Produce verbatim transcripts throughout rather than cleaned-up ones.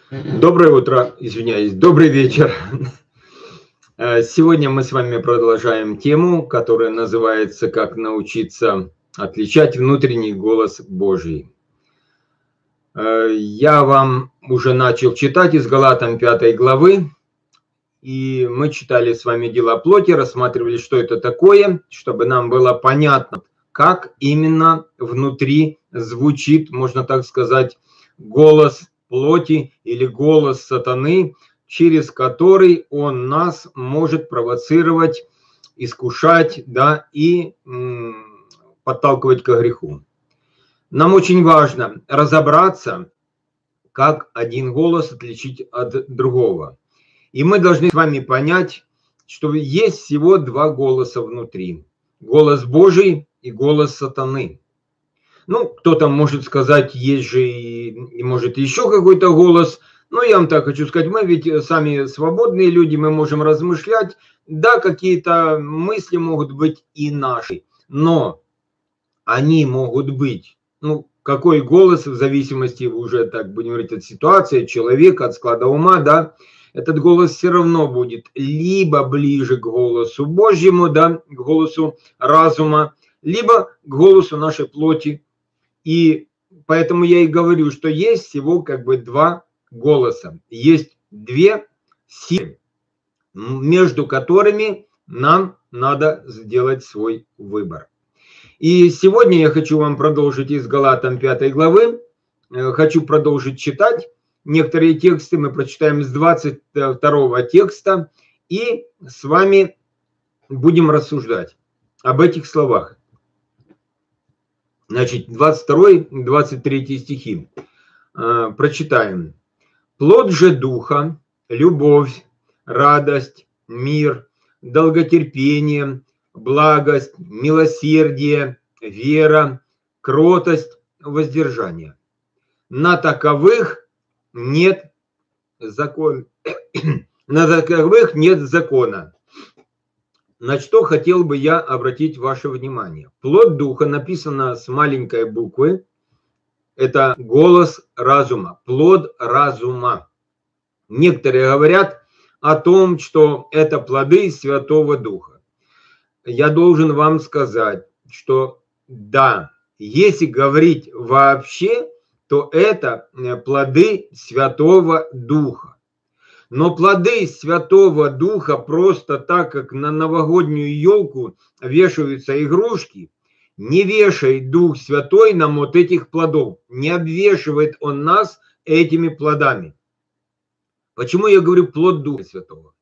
Доброе утро, извиняюсь, добрый вечер. Сегодня мы с вами продолжаем тему, которая называется «Как научиться отличать внутренний голос Божий». Я вам уже начал читать из Галатам пятой главы, и мы читали с вами «Дела плоти», рассматривали, что это такое, чтобы нам было понятно, как именно внутри звучит, можно так сказать, голос плоти или голос сатаны, через который он нас может провоцировать, искушать, да, и м, подталкивать к греху. Нам очень важно разобраться, как один голос отличить от другого. И мы должны с вами понять, что есть всего два голоса внутри. Голос Божий и голос сатаны. Ну, кто-то может сказать, есть же и, может, еще какой-то голос. Но я вам так хочу сказать, мы ведь сами свободные люди, мы можем размышлять. Да, какие-то мысли могут быть и наши, но они могут быть, ну, какой голос, в зависимости уже, так будем говорить, от ситуации, от человека, от склада ума, да, этот голос все равно будет либо ближе к голосу Божьему, да, к голосу разума, либо к голосу нашей плоти. И поэтому я и говорю, что есть всего как бы два голоса. Есть две силы, между которыми нам надо сделать свой выбор. И сегодня я хочу вам продолжить из Галатам пятой главы. Хочу продолжить читать некоторые тексты. Мы прочитаем с двадцать второго текста. И с вами будем рассуждать об этих словах. Значит, двадцать второй, двадцать третий стихи. Прочитаем. «Плод же духа, любовь, радость, мир, долготерпение, благость, милосердие, вера, кротость, воздержание. На таковых нет закона». На таковых нет закона. На что хотел бы я обратить ваше внимание. Плод духа написано с маленькой буквы. Это голос разума, плод разума. Некоторые говорят о том, что это плоды Святого Духа. Я должен вам сказать, что да, если говорить вообще, то это плоды Святого Духа. Но плоды Святого Духа просто так, как на новогоднюю елку вешаются игрушки, не вешает Дух Святой нам вот этих плодов, не обвешивает Он нас этими плодами. Почему я говорю плод Духа Святого?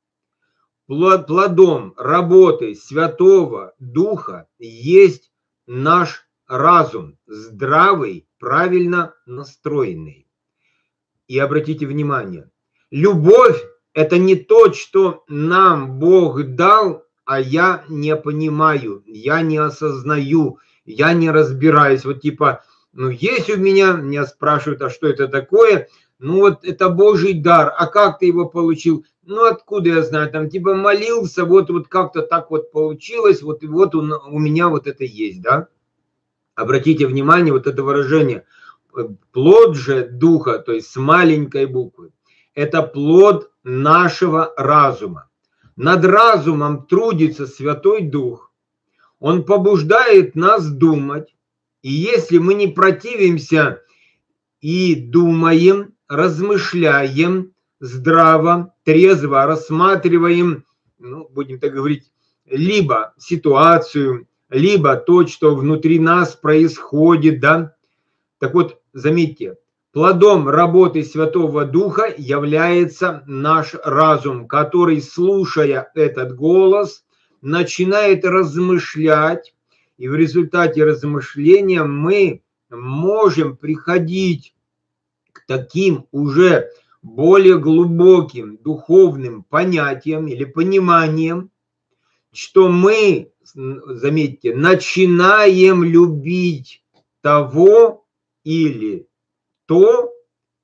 Плодом работы Святого Духа есть наш разум, здравый, правильно настроенный. И обратите внимание, любовь – это не то, что нам Бог дал, а я не понимаю, я не осознаю, я не разбираюсь. Вот типа, ну есть у меня, меня спрашивают, а что это такое? Ну вот это Божий дар, а как ты его получил? Ну откуда я знаю, там типа молился, вот, вот как-то так вот получилось, вот, вот у, у меня вот это есть, да? Обратите внимание, вот это выражение, плод же духа, то есть с маленькой буквы. Это плод нашего разума. Над разумом трудится Святой Дух. Он побуждает нас думать. И если мы не противимся и думаем, размышляем здраво, трезво, рассматриваем, ну, будем так говорить, либо ситуацию, либо то, что внутри нас происходит, да. Так вот, заметьте, плодом работы Святого Духа является наш разум, который, слушая этот голос, начинает размышлять, и в результате размышления мы можем приходить к таким уже более глубоким духовным понятиям или пониманиям, что мы, заметьте, начинаем любить того или то,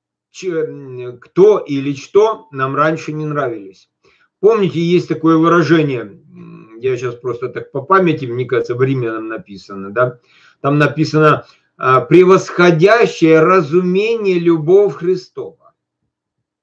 кто или что нам раньше не нравились. Помните, есть такое выражение, я сейчас просто так по памяти, мне кажется, в Римлянам написано, да? Там написано «превосходящее разумение любовь Христова».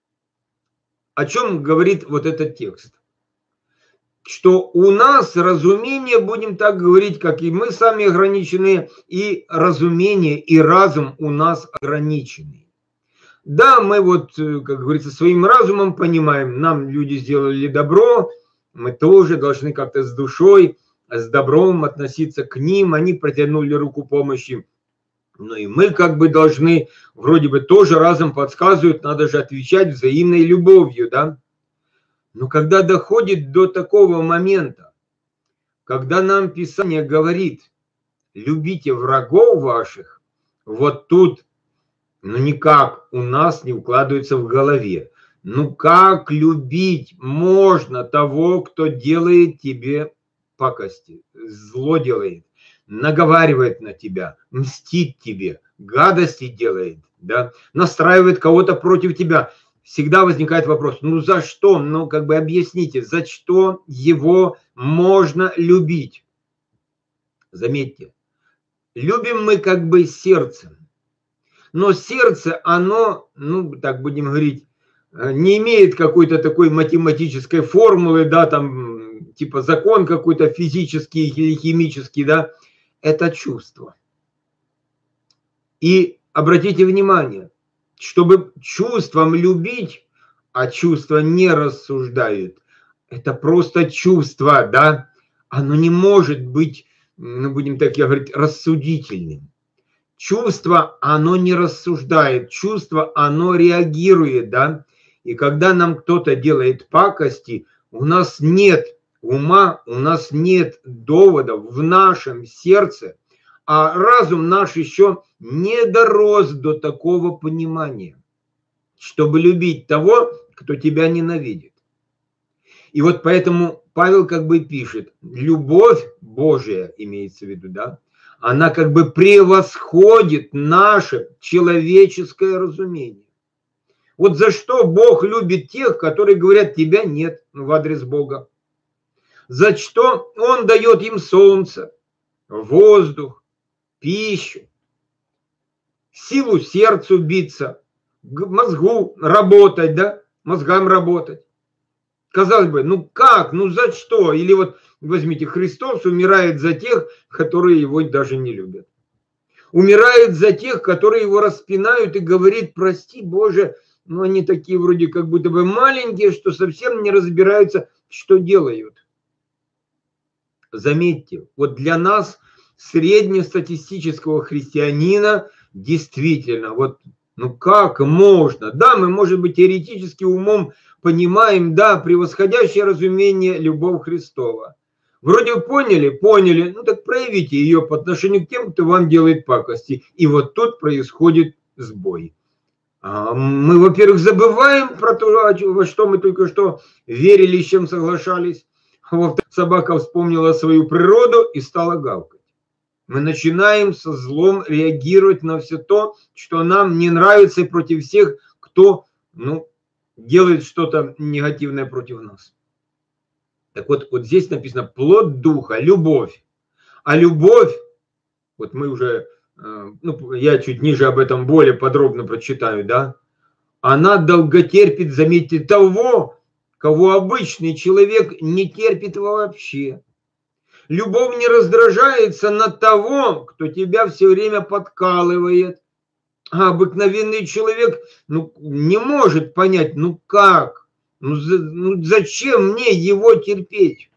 о чем говорит вот этот текст? Что у нас разумение, будем так говорить, как и мы сами ограничены, и разумение, и разум у нас ограничены. Да, мы вот, как говорится, своим разумом понимаем, нам люди сделали добро, мы тоже должны как-то с душой, с добром относиться к ним, они протянули руку помощи. Ну и мы как бы должны, вроде бы тоже разум подсказывают, надо же отвечать взаимной любовью, да. Но когда доходит до такого момента, когда нам Писание говорит, любите врагов ваших, вот тут, ну никак у нас не укладывается в голове. Ну как любить можно того, кто делает тебе пакости, зло делает, наговаривает на тебя, мстит тебе, гадости делает, да, настраивает кого-то против тебя. Всегда возникает вопрос, ну за что, ну как бы объясните, за что его можно любить? Заметьте, любим мы как бы сердцем, но сердце, оно, ну так будем говорить, не имеет какой-то такой математической формулы, да, там типа закон какой-то физический или химический, да, это чувство. И обратите внимание, чтобы чувством любить, а чувства не рассуждают, это просто чувство, да, оно не может быть, ну, будем так говорить, рассудительным. Чувство, оно не рассуждает, чувство, оно реагирует, да, и когда нам кто-то делает пакости, у нас нет ума, у нас нет доводов в нашем сердце, а разум наш еще не дорос до такого понимания, чтобы любить того, кто тебя ненавидит. И вот поэтому Павел как бы пишет, любовь Божия, имеется в виду, да, она как бы превосходит наше человеческое разумение. Вот за что Бог любит тех, которые говорят, тебя нет, в адрес Бога. За что Он дает им солнце, воздух, пищу, силу сердцу биться, мозгу работать, да, мозгам работать. Казалось бы, ну как, ну за что? Или вот возьмите, Христос умирает за тех, которые его даже не любят. Умирает за тех, которые его распинают и говорит, прости, Боже, но они такие вроде как будто бы маленькие, что совсем не разбираются, что делают. Заметьте, вот для нас, среднестатистического христианина, действительно, вот, ну как можно? Да, мы, может быть, теоретически умом понимаем, да, превосходящее разумение любовь Христова. Вроде поняли, поняли, ну так проявите ее по отношению к тем, кто вам делает пакости. И вот тут происходит сбой. Мы, во-первых, забываем про то, во что мы только что верили, с чем соглашались. Во-вторых, собака вспомнила свою природу и стала гавкать. Мы начинаем со злом реагировать на все то, что нам не нравится, и против всех, кто, ну, делает что-то негативное против нас. Так вот, вот здесь написано плод духа, любовь. А любовь, вот мы уже, ну, я чуть ниже об этом более подробно прочитаю, да, она долготерпит, заметьте, того, кого обычный человек не терпит вообще. Любовь не раздражается на того, кто тебя все время подкалывает. А обыкновенный человек, ну, не может понять, ну как, ну, за, ну зачем мне его терпеть?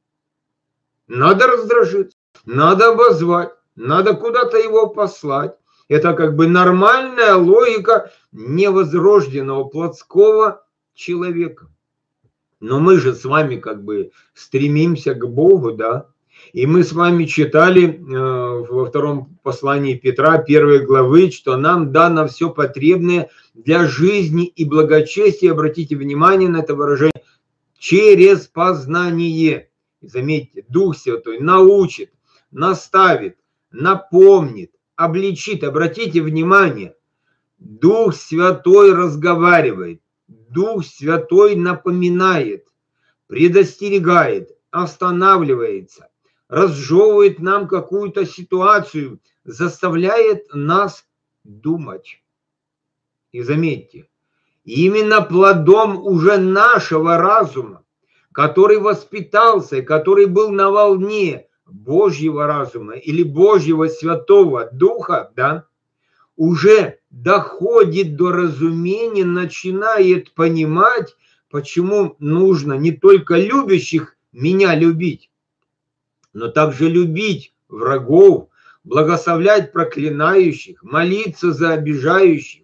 Надо раздражиться, надо обозвать, надо куда-то его послать. Это как бы нормальная логика невозрожденного плотского человека. Но мы же с вами как бы стремимся к Богу, да. И мы с вами читали э, во втором послании Петра, первой главы, что нам дано все потребное для жизни и благочестия. Обратите внимание на это выражение. Через познание. И заметьте, Дух Святой научит, наставит, напомнит, обличит. Обратите внимание. Дух Святой разговаривает. Дух Святой напоминает, предостерегает, останавливается, разжевывает нам какую-то ситуацию, заставляет нас думать. И заметьте, именно плодом уже нашего разума, который воспитался, который был на волне Божьего разума или Божьего Святого Духа, да, уже доходит до разумения, начинает понимать, почему нужно не только любящих меня любить, но также любить врагов, благословлять проклинающих, молиться за обижающих.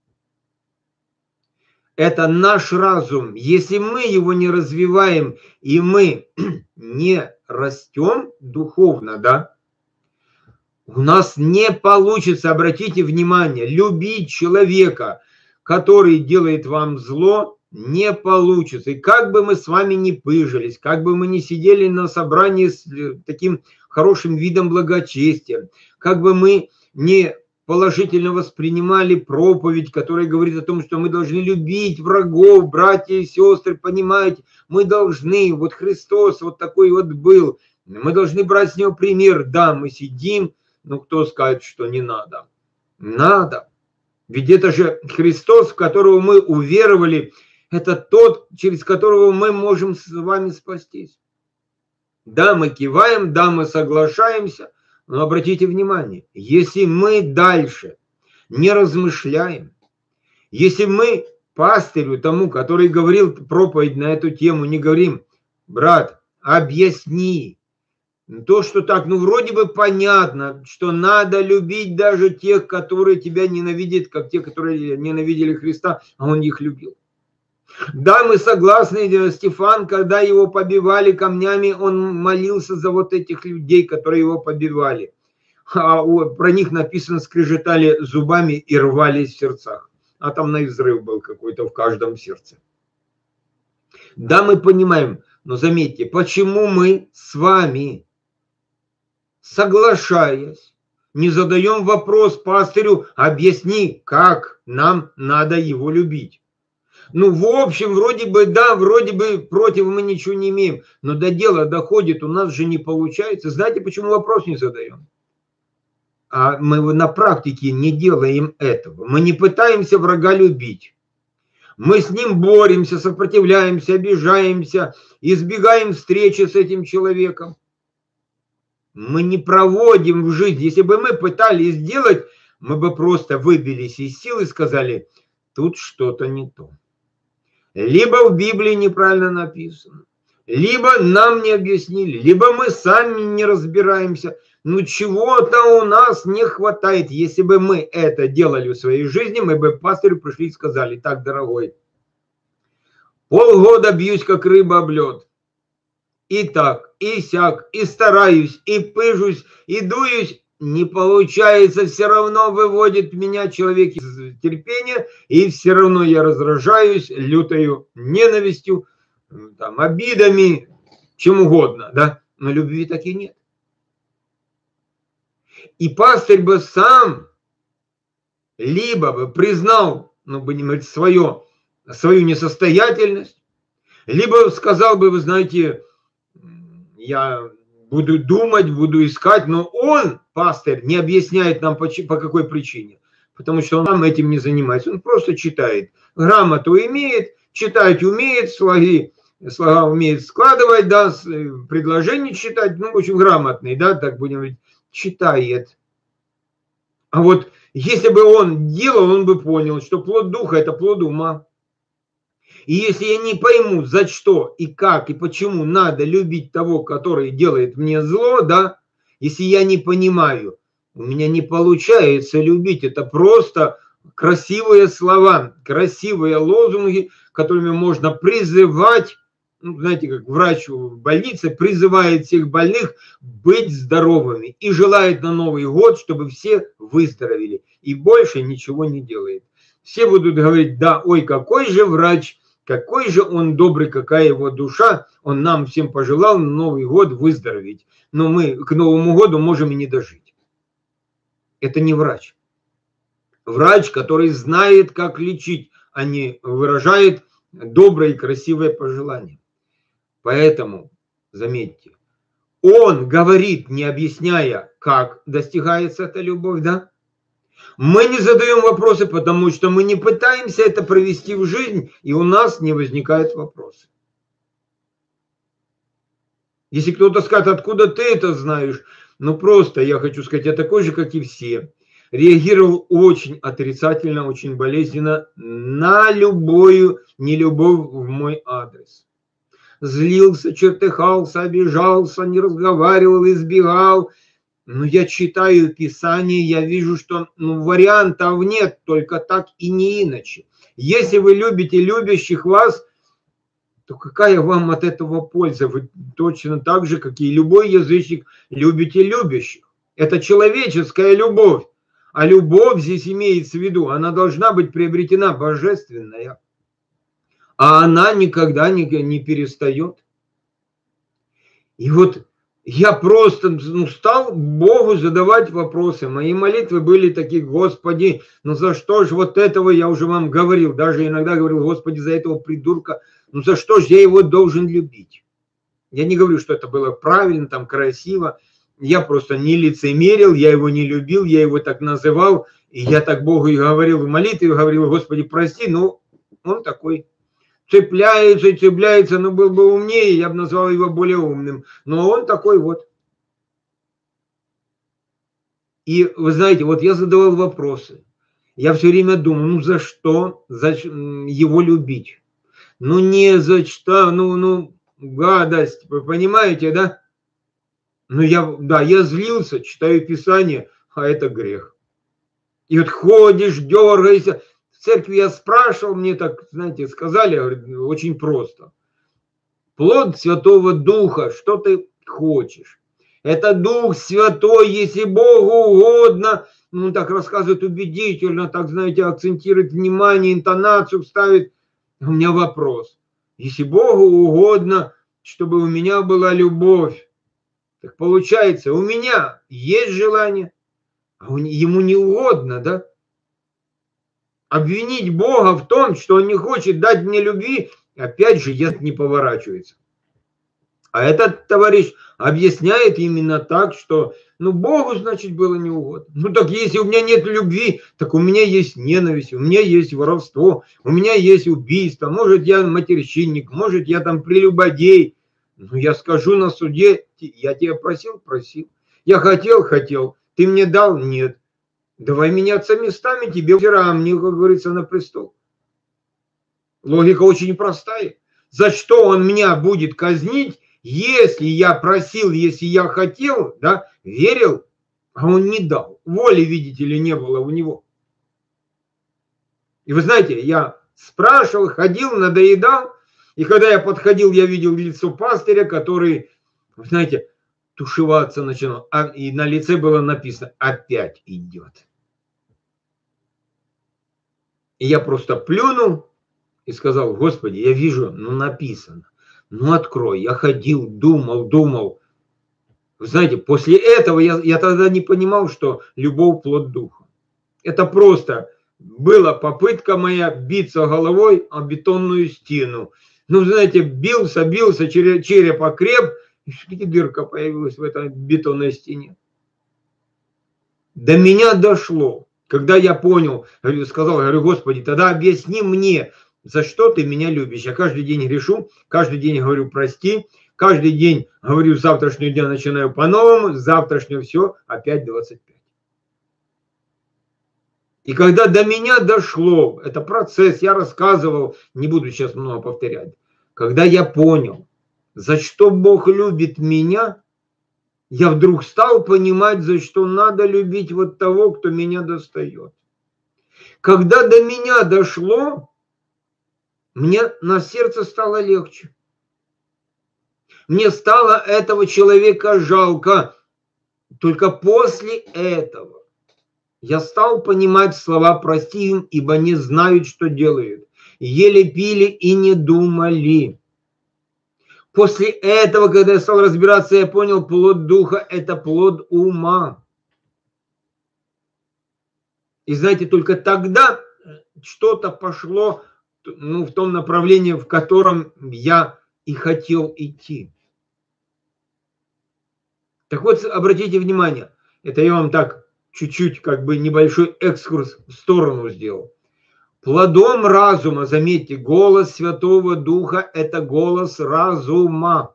Это наш разум. Если мы его не развиваем и мы не растем духовно, да, у нас не получится, обратите внимание, любить человека, который делает вам зло, не получится. И как бы мы с вами ни пыжились, как бы мы ни сидели на собрании с таким хорошим видом благочестия, как бы мы не положительно воспринимали проповедь, которая говорит о том, что мы должны любить врагов, братья и сестры, понимаете, мы должны, вот Христос вот такой вот был, мы должны брать с него пример. Да, мы сидим, но кто скажет, что не надо? Надо. Ведь это же Христос, в которого мы уверовали, это тот, через которого мы можем с вами спастись. Да, мы киваем, да, мы соглашаемся, но обратите внимание, если мы дальше не размышляем, если мы пастырю тому, который говорил проповедь на эту тему, не говорим: брат, объясни, то, что так, ну вроде бы понятно, что надо любить даже тех, которые тебя ненавидят, как те, которые ненавидели Христа, а он их любил. Да, мы согласны, Стефан, когда его побивали камнями, он молился за вот этих людей, которые его побивали. А про них написано, скрежетали зубами и рвались в сердцах. А там на взрыв был какой-то в каждом сердце. Да, мы понимаем, но заметьте, почему мы с вами, соглашаясь, не задаем вопрос пастырю: объясни, как нам надо его любить. Ну, в общем, вроде бы, да, вроде бы против мы ничего не имеем, но до дела доходит, у нас же не получается. Знаете, почему вопрос не задаем? А мы на практике не делаем этого. Мы не пытаемся врага любить. Мы с ним боремся, сопротивляемся, обижаемся, избегаем встречи с этим человеком. Мы не проводим в жизнь. Если бы мы пытались сделать, мы бы просто выбились из сил и сказали: тут что-то не то. Либо в Библии неправильно написано, либо нам не объяснили, либо мы сами не разбираемся. Ну чего-то у нас не хватает. Если бы мы это делали в своей жизни, мы бы к пастырю пришли и сказали: так, дорогой, полгода бьюсь, как рыба об лед. И так, и сяк, и стараюсь, и пыжусь, и дуюсь. Не получается, все равно выводит меня человек из терпения, и все равно я раздражаюсь лютою ненавистью, там, обидами, чем угодно, да, но любви таки нет. И пастырь бы сам либо бы признал, ну, будем говорить, свое, свою несостоятельность, либо сказал бы: вы знаете, я буду думать, буду искать, но он, пастырь, не объясняет нам, по, по какой причине. Потому что он нам этим не занимается. Он просто читает. Грамоту имеет, читать умеет, слоги, слога умеет складывать, да, предложения читать, ну, в общем, грамотный, да, так будем говорить, читает. А вот если бы он делал, он бы понял, что плод духа – это плод ума. И если я не пойму, за что и как и почему надо любить того, который делает мне зло, да, если я не понимаю, у меня не получается любить. Это просто красивые слова, красивые лозунги, которыми можно призывать, ну, знаете, как врач в больнице призывает всех больных быть здоровыми и желает на Новый год, чтобы все выздоровели. И больше ничего не делает. Все будут говорить: да, ой, какой же врач, какой же он добрый, какая его душа, он нам всем пожелал на Новый год выздороветь. Но мы к Новому году можем и не дожить. Это не врач. Врач, который знает, как лечить, а не выражает добрые и красивые пожелания. Поэтому, заметьте, он говорит, не объясняя, как достигается эта любовь, да? Мы не задаем вопросы, потому что мы не пытаемся это провести в жизнь, и у нас не возникает вопросов. Если кто-то скажет, откуда ты это знаешь, ну просто я хочу сказать, я такой же, как и все. Реагировал очень отрицательно, очень болезненно на любую нелюбовь в мой адрес. Злился, чертыхался, обижался, не разговаривал, избегал. Но я читаю Писание, я вижу, что ну, вариантов нет, только так и не иначе. Если вы любите любящих вас, то какая вам от этого польза? Вы точно так же, как и любой язычник, любите любящих. Это человеческая любовь. А любовь здесь имеется в виду, она должна быть приобретена божественная. А она никогда не, не перестает. И вот я просто ну, стал Богу задавать вопросы. Мои молитвы были такие: Господи, ну за что же вот этого, я уже вам говорил, даже иногда говорил: Господи, за этого придурка, ну за что же я его должен любить? Я не говорю, что это было правильно, там красиво. Я просто не лицемерил, я его не любил, я его так называл. И я так Богу и говорил в молитве, говорил: Господи, прости, ну он такой. Цепляется, цепляется, но был бы умнее, я бы назвал его более умным. Но он такой вот. И вы знаете, вот я задавал вопросы. Я все время думаю, ну за что за его любить? Ну не за что, ну, ну гадость, вы понимаете, да? Ну я, да, я злился, читаю Писание, а это грех. И вот ходишь, дергаешься. В церкви я спрашивал, мне так, знаете, сказали, говорю, очень просто. Плод Святого Духа, что ты хочешь? Это Дух Святой, если Богу угодно, ну так рассказывает убедительно, так, знаете, акцентирует внимание, интонацию ставит. У меня вопрос. Если Богу угодно, чтобы у меня была любовь, так получается, у меня есть желание, а ему не угодно, да? Обвинить Бога в том, что он не хочет дать мне любви, опять же, язык не поворачивается. А этот товарищ объясняет именно так, что ну Богу, значит, было не угодно. Ну так если у меня нет любви, так у меня есть ненависть, у меня есть воровство, у меня есть убийство, может я матерщинник, может я там прелюбодей. Ну я скажу на суде, я тебя просил, просил. Я хотел, хотел, ты мне дал, нет. Давай меняться местами, тебе вчера, а мне, как говорится, на престол. Логика очень простая. За что он меня будет казнить, если я просил, если я хотел, да, верил, а он не дал. Воли, видите ли, не было у него. И вы знаете, я спрашивал, ходил, надоедал, и когда я подходил, я видел лицо пастыря, который, вы знаете, тушеваться начинал, а, и на лице было написано: опять идет. И я просто плюнул и сказал: Господи, я вижу, ну написано, ну открой. Я ходил, думал, думал. Вы знаете, после этого я, я тогда не понимал, что любовь плод духа. Это просто была попытка моя биться головой о бетонную стену. Ну, знаете, бился, бился, череп окреп, и все-таки дырка появилась в этой бетонной стене. До меня дошло. Когда я понял, говорю, сказал, говорю: Господи, тогда объясни мне, за что ты меня любишь. Я каждый день грешу, каждый день говорю: прости, каждый день говорю: с завтрашнего дня начинаю по-новому, с завтрашнего все, опять двадцать пять. И когда до меня дошло, это процесс, я рассказывал, не буду сейчас много повторять, когда я понял, за что Бог любит меня, я вдруг стал понимать, за что надо любить вот того, кто меня достает. Когда до меня дошло, мне на сердце стало легче. Мне стало этого человека жалко. Только после этого я стал понимать слова: прости им, ибо не знают, что делают. Ели, пили и не думали. После этого, когда я стал разбираться, я понял, плод духа – это плод ума. И знаете, только тогда что-то пошло, ну, в том направлении, в котором я и хотел идти. Так вот, обратите внимание, это я вам так чуть-чуть как бы небольшой экскурс в сторону сделал. Плодом разума, заметьте, голос Святого Духа – это голос разума.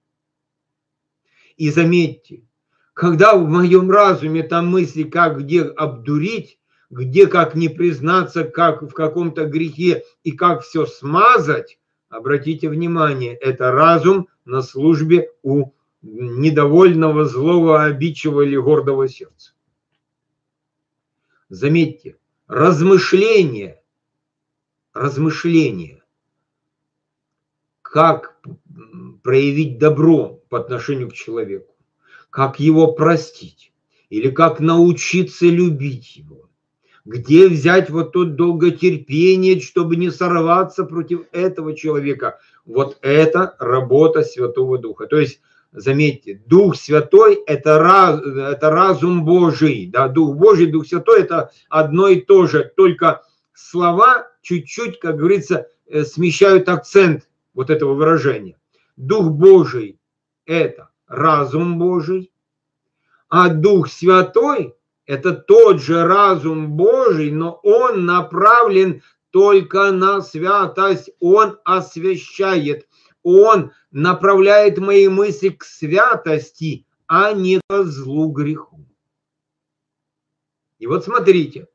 И заметьте, когда в моем разуме там мысли, как где обдурить, где как не признаться, как в каком-то грехе и как все смазать, обратите внимание, это разум на службе у недовольного, злого, обидчивого или гордого сердца. Заметьте, размышление, размышление, как проявить добро по отношению к человеку, как его простить или как научиться любить его, где взять вот то долготерпение, чтобы не сорваться против этого человека. Вот это работа Святого Духа. То есть, заметьте, Дух Святой – это, раз, это разум Божий. Да? Дух Божий, Дух Святой – это одно и то же, только слова чуть-чуть, как говорится, смещают акцент вот этого выражения. Дух Божий – это разум Божий, а Дух Святой – это тот же разум Божий, но он направлен только на святость, он освящает, он направляет мои мысли к святости, а не к злу, греху. И вот смотрите,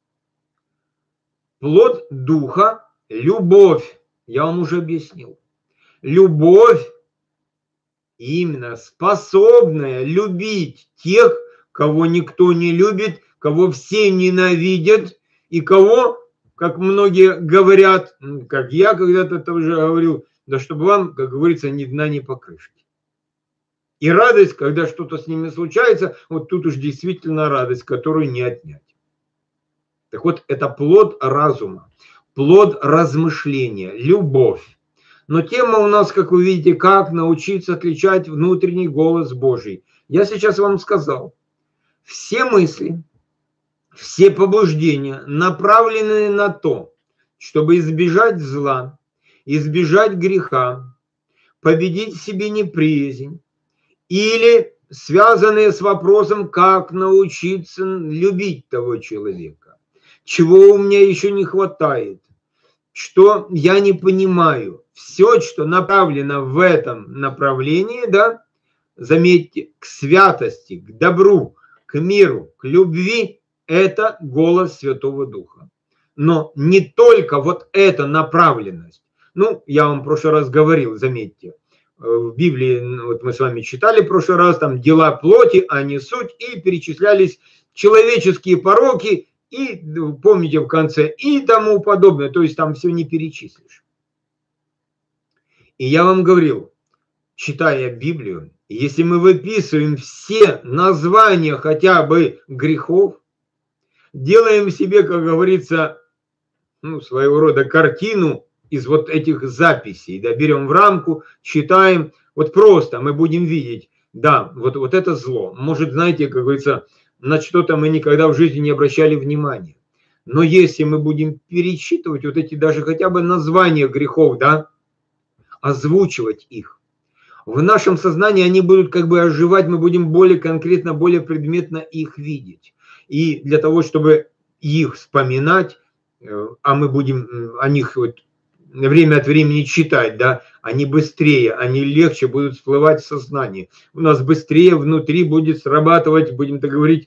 плод Духа – любовь, я вам уже объяснил. Любовь именно способная любить тех, кого никто не любит, кого все ненавидят, и кого, как многие говорят, как я когда-то это уже говорил, да чтобы вам, как говорится, ни дна, ни покрышки. И радость, когда что-то с ними случается, вот тут уж действительно радость, которую не отнять. Так вот, это плод разума, плод размышления, любовь. Но тема у нас, как вы видите, как научиться отличать внутренний голос Божий. Я сейчас вам сказал, все мысли, все побуждения направлены на то, чтобы избежать зла, избежать греха, победить в себе неприязнь, или связанные с вопросом, как научиться любить того человека, чего у меня еще не хватает, что я не понимаю. Все, что направлено в этом направлении, да, заметьте, к святости, к добру, к миру, к любви, это голос Святого Духа. Но не только вот эта направленность. Ну, я вам в прошлый раз говорил, заметьте, в Библии, вот мы с вами читали в прошлый раз, там дела плоти, а не суть, и перечислялись человеческие пороки, и, помните, в конце, и тому подобное, то есть там все не перечислишь. И я вам говорил, читая Библию, если мы выписываем все названия хотя бы грехов, делаем себе, как говорится, ну, своего рода картину из вот этих записей, да, берем в рамку, читаем, вот просто мы будем видеть, да, вот, вот это зло. Может, знаете, как говорится, на что-то мы никогда в жизни не обращали внимания. Но если мы будем перечитывать вот эти даже хотя бы названия грехов, да, озвучивать их, в нашем сознании они будут как бы оживать, мы будем более конкретно, более предметно их видеть. И для того, чтобы их вспоминать, а мы будем о них вот время от времени читать, да, они быстрее, они легче будут всплывать в сознании. У нас быстрее внутри будет срабатывать, будем так говорить,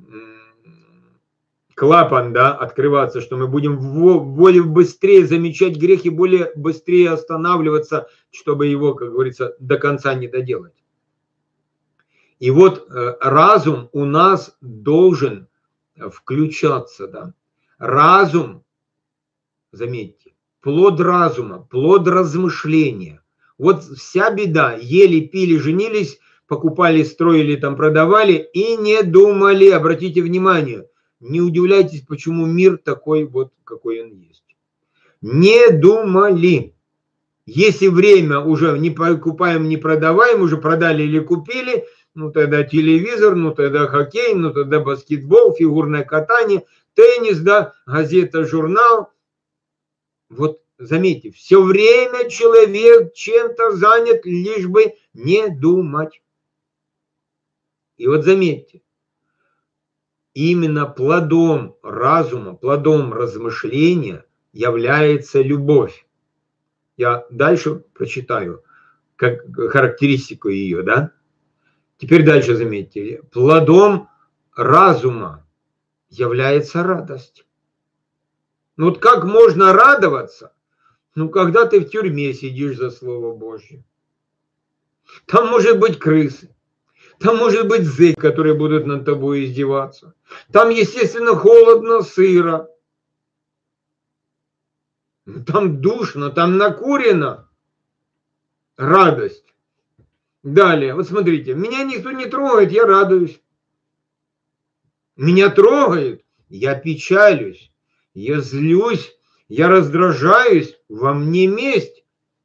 клапан, да, открываться, что мы будем более быстрее замечать грех и более быстрее останавливаться, чтобы его, как говорится, до конца не доделать. И вот разум у нас должен включаться, да. Разум, заметьте, плод разума, плод размышления. Вот вся беда. Ели, пили, женились, покупали, строили, там продавали и не думали. Обратите внимание, не удивляйтесь, почему мир такой вот, какой он есть. Не думали. Если время уже не покупаем, не продаваем, уже продали или купили, ну тогда телевизор, ну тогда хоккей, ну тогда баскетбол, фигурное катание, теннис, да, газета, журнал. Вот заметьте, все время человек чем-то занят, лишь бы не думать. И вот заметьте, именно плодом разума, плодом размышления является любовь. Я дальше прочитаю как характеристику ее, да? Теперь дальше заметьте. Плодом разума является радость. Ну вот как можно радоваться, ну когда ты в тюрьме сидишь за Слово Божье? Там может быть крысы, там может быть зэки, которые будут над тобой издеваться. Там, естественно, холодно, сыро. Там душно, там накурено. Радость. Далее, вот смотрите, меня никто не трогает, я радуюсь. Меня трогает, я печалюсь, я злюсь, я раздражаюсь, во мне месть.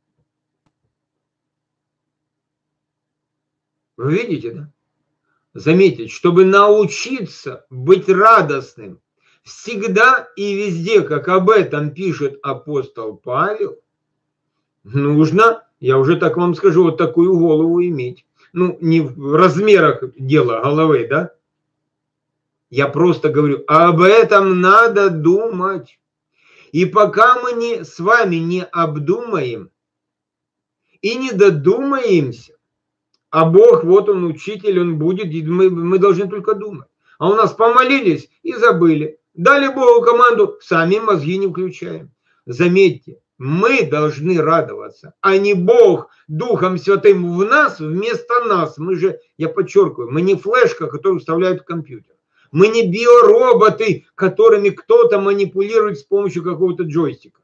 Вы видите, да? Заметьте, чтобы научиться быть радостным всегда и везде, как об этом пишет апостол Павел, нужно, я уже так вам скажу, вот такую голову иметь. Ну, не в размерах дела головы, да? Я просто говорю, об этом надо думать. И пока мы не, с вами не обдумаем и не додумаемся, а Бог, вот он, учитель, он будет, мы, мы должны только думать. А у нас помолились и забыли. Дали Богу команду, сами мозги не включаем. Заметьте, мы должны радоваться, а не Бог Духом Святым в нас вместо нас. Мы же, я подчеркиваю, мы не флешка, которую вставляют в компьютер. Мы не биороботы, которыми кто-то манипулирует с помощью какого-то джойстика.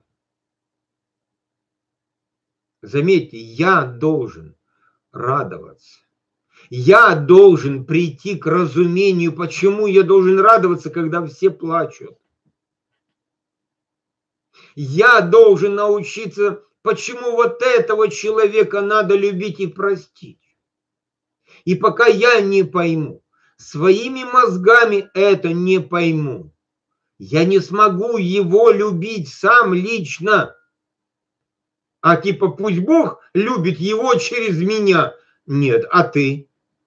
Заметьте, я должен радоваться. Я должен прийти к разумению, почему я должен радоваться, когда все плачут. Я должен научиться, почему вот этого человека надо любить и простить. И пока я не пойму, своими мозгами это не пойму, я не смогу его любить сам лично. А типа пусть Бог любит его через меня. Нет, а ты?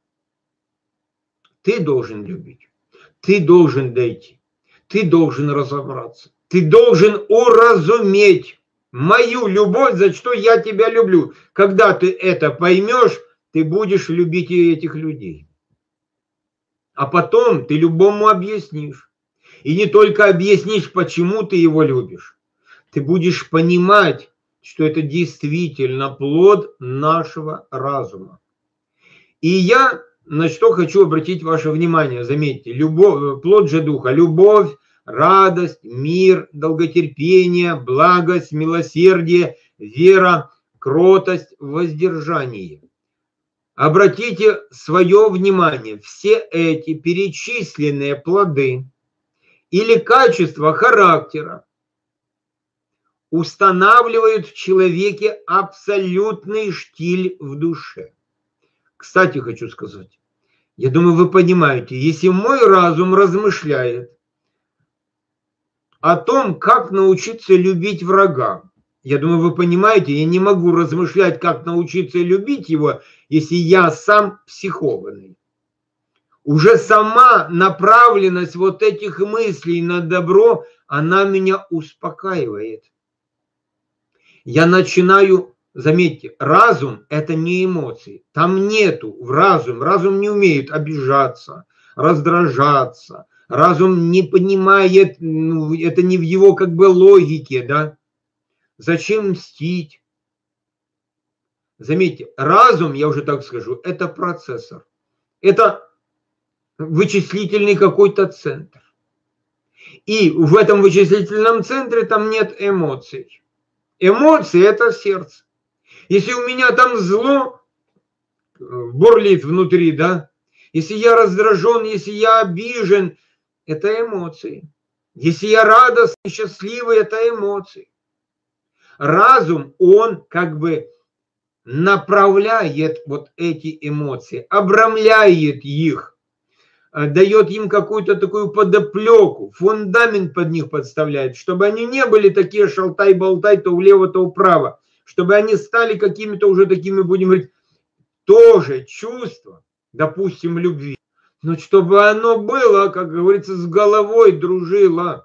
Ты должен любить. Ты должен дойти. Ты должен разобраться. Ты должен уразуметь мою любовь, за что я тебя люблю. Когда ты это поймешь, ты будешь любить и этих людей. А потом ты любому объяснишь. И не только объяснишь, почему ты его любишь. Ты будешь понимать, что это действительно плод нашего разума. И я на что хочу обратить ваше внимание. Заметьте, любовь, плод же духа, любовь, радость, мир, долготерпение, благость, милосердие, вера, кротость, воздержание. Обратите свое внимание, все эти перечисленные плоды или качества характера устанавливают в человеке абсолютный штиль в душе. Кстати, хочу сказать, я думаю, вы понимаете, если мой разум размышляет о том, как научиться любить врага, я думаю, вы понимаете, я не могу размышлять, как научиться любить его, если я сам психованный. Уже сама направленность вот этих мыслей на добро, она меня успокаивает. Я начинаю, заметьте, разум – это не эмоции. Там нету в разум. Разум не умеет обижаться, раздражаться. Разум не понимает, ну, это не в его как бы логике, да. Зачем мстить? Заметьте, разум, я уже так скажу, это процессор. Это вычислительный какой-то центр. И в этом вычислительном центре там нет эмоций. Эмоции – это сердце. Если у меня там зло бурлит внутри, да, если я раздражен, если я обижен, это эмоции. Если я радостный, счастливый, это эмоции. Разум, он как бы направляет вот эти эмоции, обрамляет их, дает им какую-то такую подоплеку, фундамент под них подставляет, чтобы они не были такие шалтай-болтай, то влево, то вправо, чтобы они стали какими-то уже такими, будем говорить, тоже чувства, допустим, любви, Но чтобы оно было, как говорится, с головой дружило.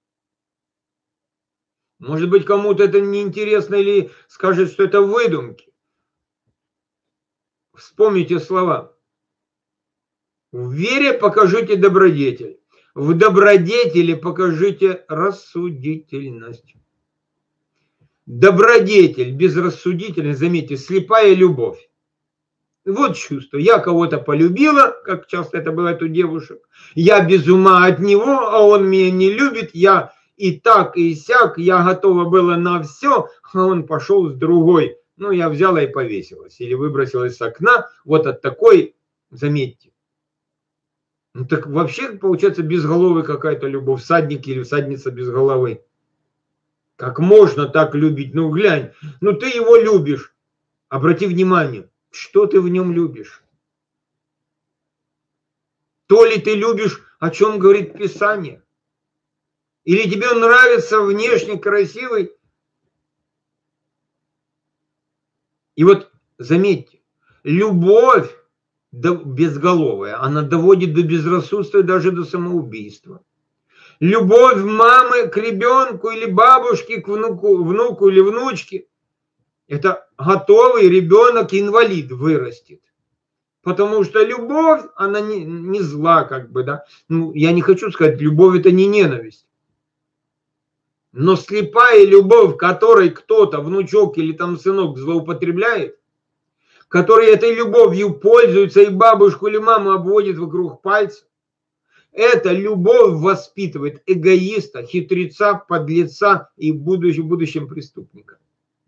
Может быть, кому-то это неинтересно или скажет, что это выдумки. Вспомните слова. В вере покажите добродетель. В добродетели покажите рассудительность. Добродетель, безрассудительность, заметьте, слепая любовь. Вот чувство. Я кого-то полюбила, как часто это бывает у девушек. Я без ума от него, а он меня не любит. Я и так, и сяк. Я готова была на все, а он пошел с другой. Ну, я взяла и повесилась. Или выбросилась с окна. Вот от такой, заметьте. Ну, так вообще, получается, без головы какая-то любовь. Всадник или всадница без головы. Как можно так любить? Ну, глянь. Ну, ты его любишь. Обрати внимание. Что ты в нем любишь? То ли ты любишь, о чем говорит Писание? Или тебе он нравится внешне красивый? И вот заметьте, любовь безголовая, она доводит до безрассудства и даже до самоубийства. Любовь мамы к ребенку или бабушки к внуку, внуку или внучке, это готовый ребенок-инвалид вырастет. Потому что любовь, она не, не зла, как бы, да. Ну, я не хочу сказать, любовь это не ненависть. Но слепая любовь, которой кто-то, внучок или там сынок злоупотребляет, который этой любовью пользуется и бабушку или маму обводит вокруг пальца, эта любовь воспитывает эгоиста, хитреца, подлеца и в будущем, в будущем преступника.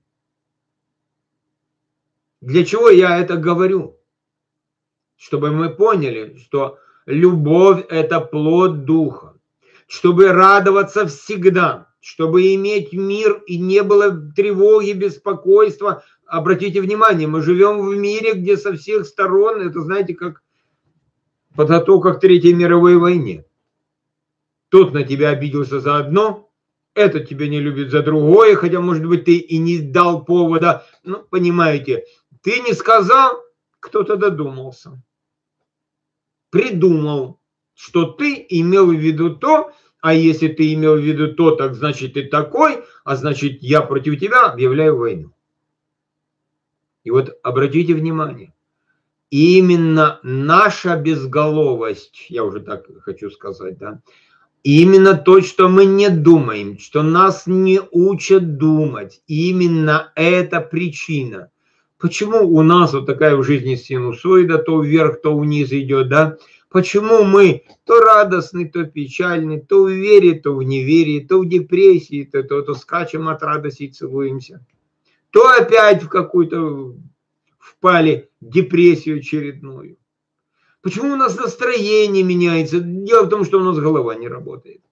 Для чего я это говорю? Чтобы мы поняли, что любовь – это плод духа. Чтобы радоваться всегда, чтобы иметь мир и не было тревоги, беспокойства. Обратите внимание, мы живем в мире, где со всех сторон, это знаете, как подготовка к Третьей мировой войне. Тот на тебя обиделся за одно, этот тебя не любит за другое, хотя, может быть, ты и не дал повода. Ну, понимаете, ты не сказал, кто-то додумался. Придумал, что ты имел в виду то, а если ты имел в виду то, так значит ты такой, а значит я против тебя объявляю войну. И вот обратите внимание, именно наша безголовость, я уже так хочу сказать, да, именно то, что мы не думаем, что нас не учат думать, именно это причина. Почему у нас вот такая в жизни синусоида, то вверх, то вниз идет, да? Почему мы то радостны, то печальны, то в вере, то в неверии, то в депрессии, то, то, то скачем от радости и целуемся, то опять в какую-то впали депрессию очередную. Почему у нас настроение меняется? Дело в том, что у нас голова не работает.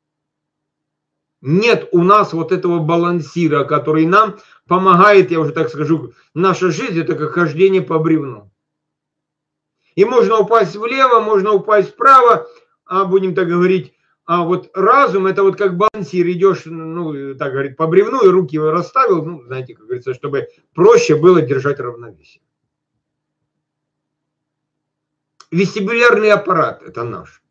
Нет у нас вот этого балансира, который нам помогает, я уже так скажу, наша жизнь это как хождение по бревну. И можно упасть влево, можно упасть вправо, а будем так говорить, а вот разум это вот как балансир, идешь, ну, так говорит, по бревну и руки расставил, ну, знаете, как говорится, чтобы проще было держать равновесие. Вестибулярный аппарат это наш.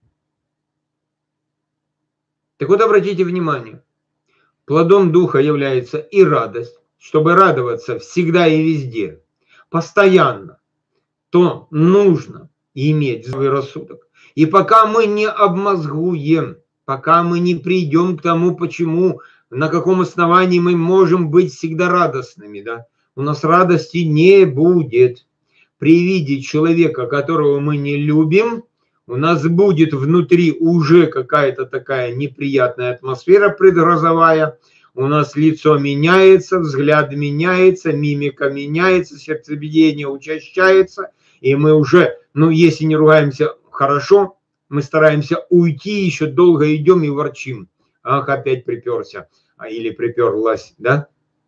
Так вот, обратите внимание, плодом духа является и радость, чтобы радоваться всегда и везде, постоянно, то нужно иметь здравый рассудок. И пока мы не обмозгуем, пока мы не придем к тому, почему, на каком основании мы можем быть всегда радостными, да, у нас радости не будет. При виде человека, которого мы не любим, у нас будет внутри уже какая-то такая неприятная атмосфера предгрозовая, у нас лицо меняется, взгляд меняется, мимика меняется, сердцебиение учащается, и мы уже, ну если не ругаемся хорошо, мы стараемся уйти, еще долго идем и ворчим. Ах, опять приперся, или приперлась, да?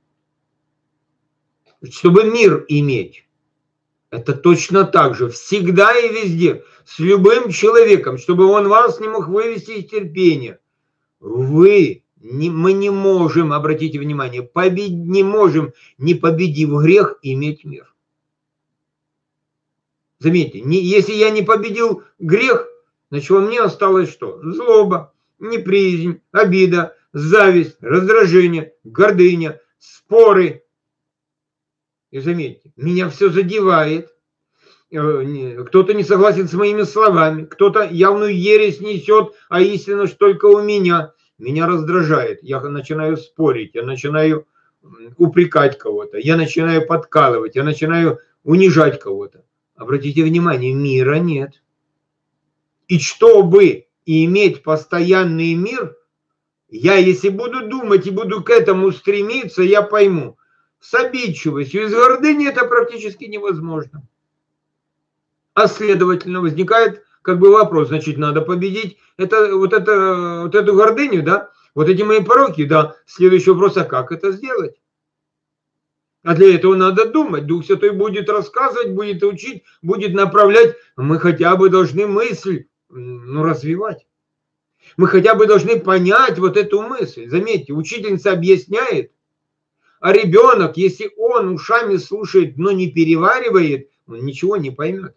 Чтобы мир иметь. Это точно так же, всегда и везде, с любым человеком, чтобы он вас не мог вывести из терпения. Вы, не, мы не можем, обратите внимание, побед, не можем, не победив грех, иметь мир. Заметьте, не, если я не победил грех, значит, во мне осталось что? Злоба, неприязнь, обида, зависть, раздражение, гордыня, споры. И заметьте, меня все задевает. Кто-то не согласен с моими словами, кто-то явную ересь несет, а истина ж только у меня. Меня раздражает, я начинаю спорить, я начинаю упрекать кого-то, я начинаю подкалывать, я начинаю унижать кого-то. Обратите внимание, мира нет. И чтобы иметь постоянный мир, я, если буду думать и буду к этому стремиться, я пойму, с обидчивостью и с гордыней это практически невозможно. А следовательно, возникает как бы вопрос, значит, надо победить это, вот, это, вот эту гордыню, да, вот эти мои пороки, да. Следующий вопрос, а как это сделать? А для этого надо думать. Дух Святой будет рассказывать, будет учить, будет направлять. Мы хотя бы должны мысль, ну, развивать. Мы хотя бы должны понять вот эту мысль. Заметьте, учительница объясняет, а ребенок, если он ушами слушает, но не переваривает, он ничего не поймет.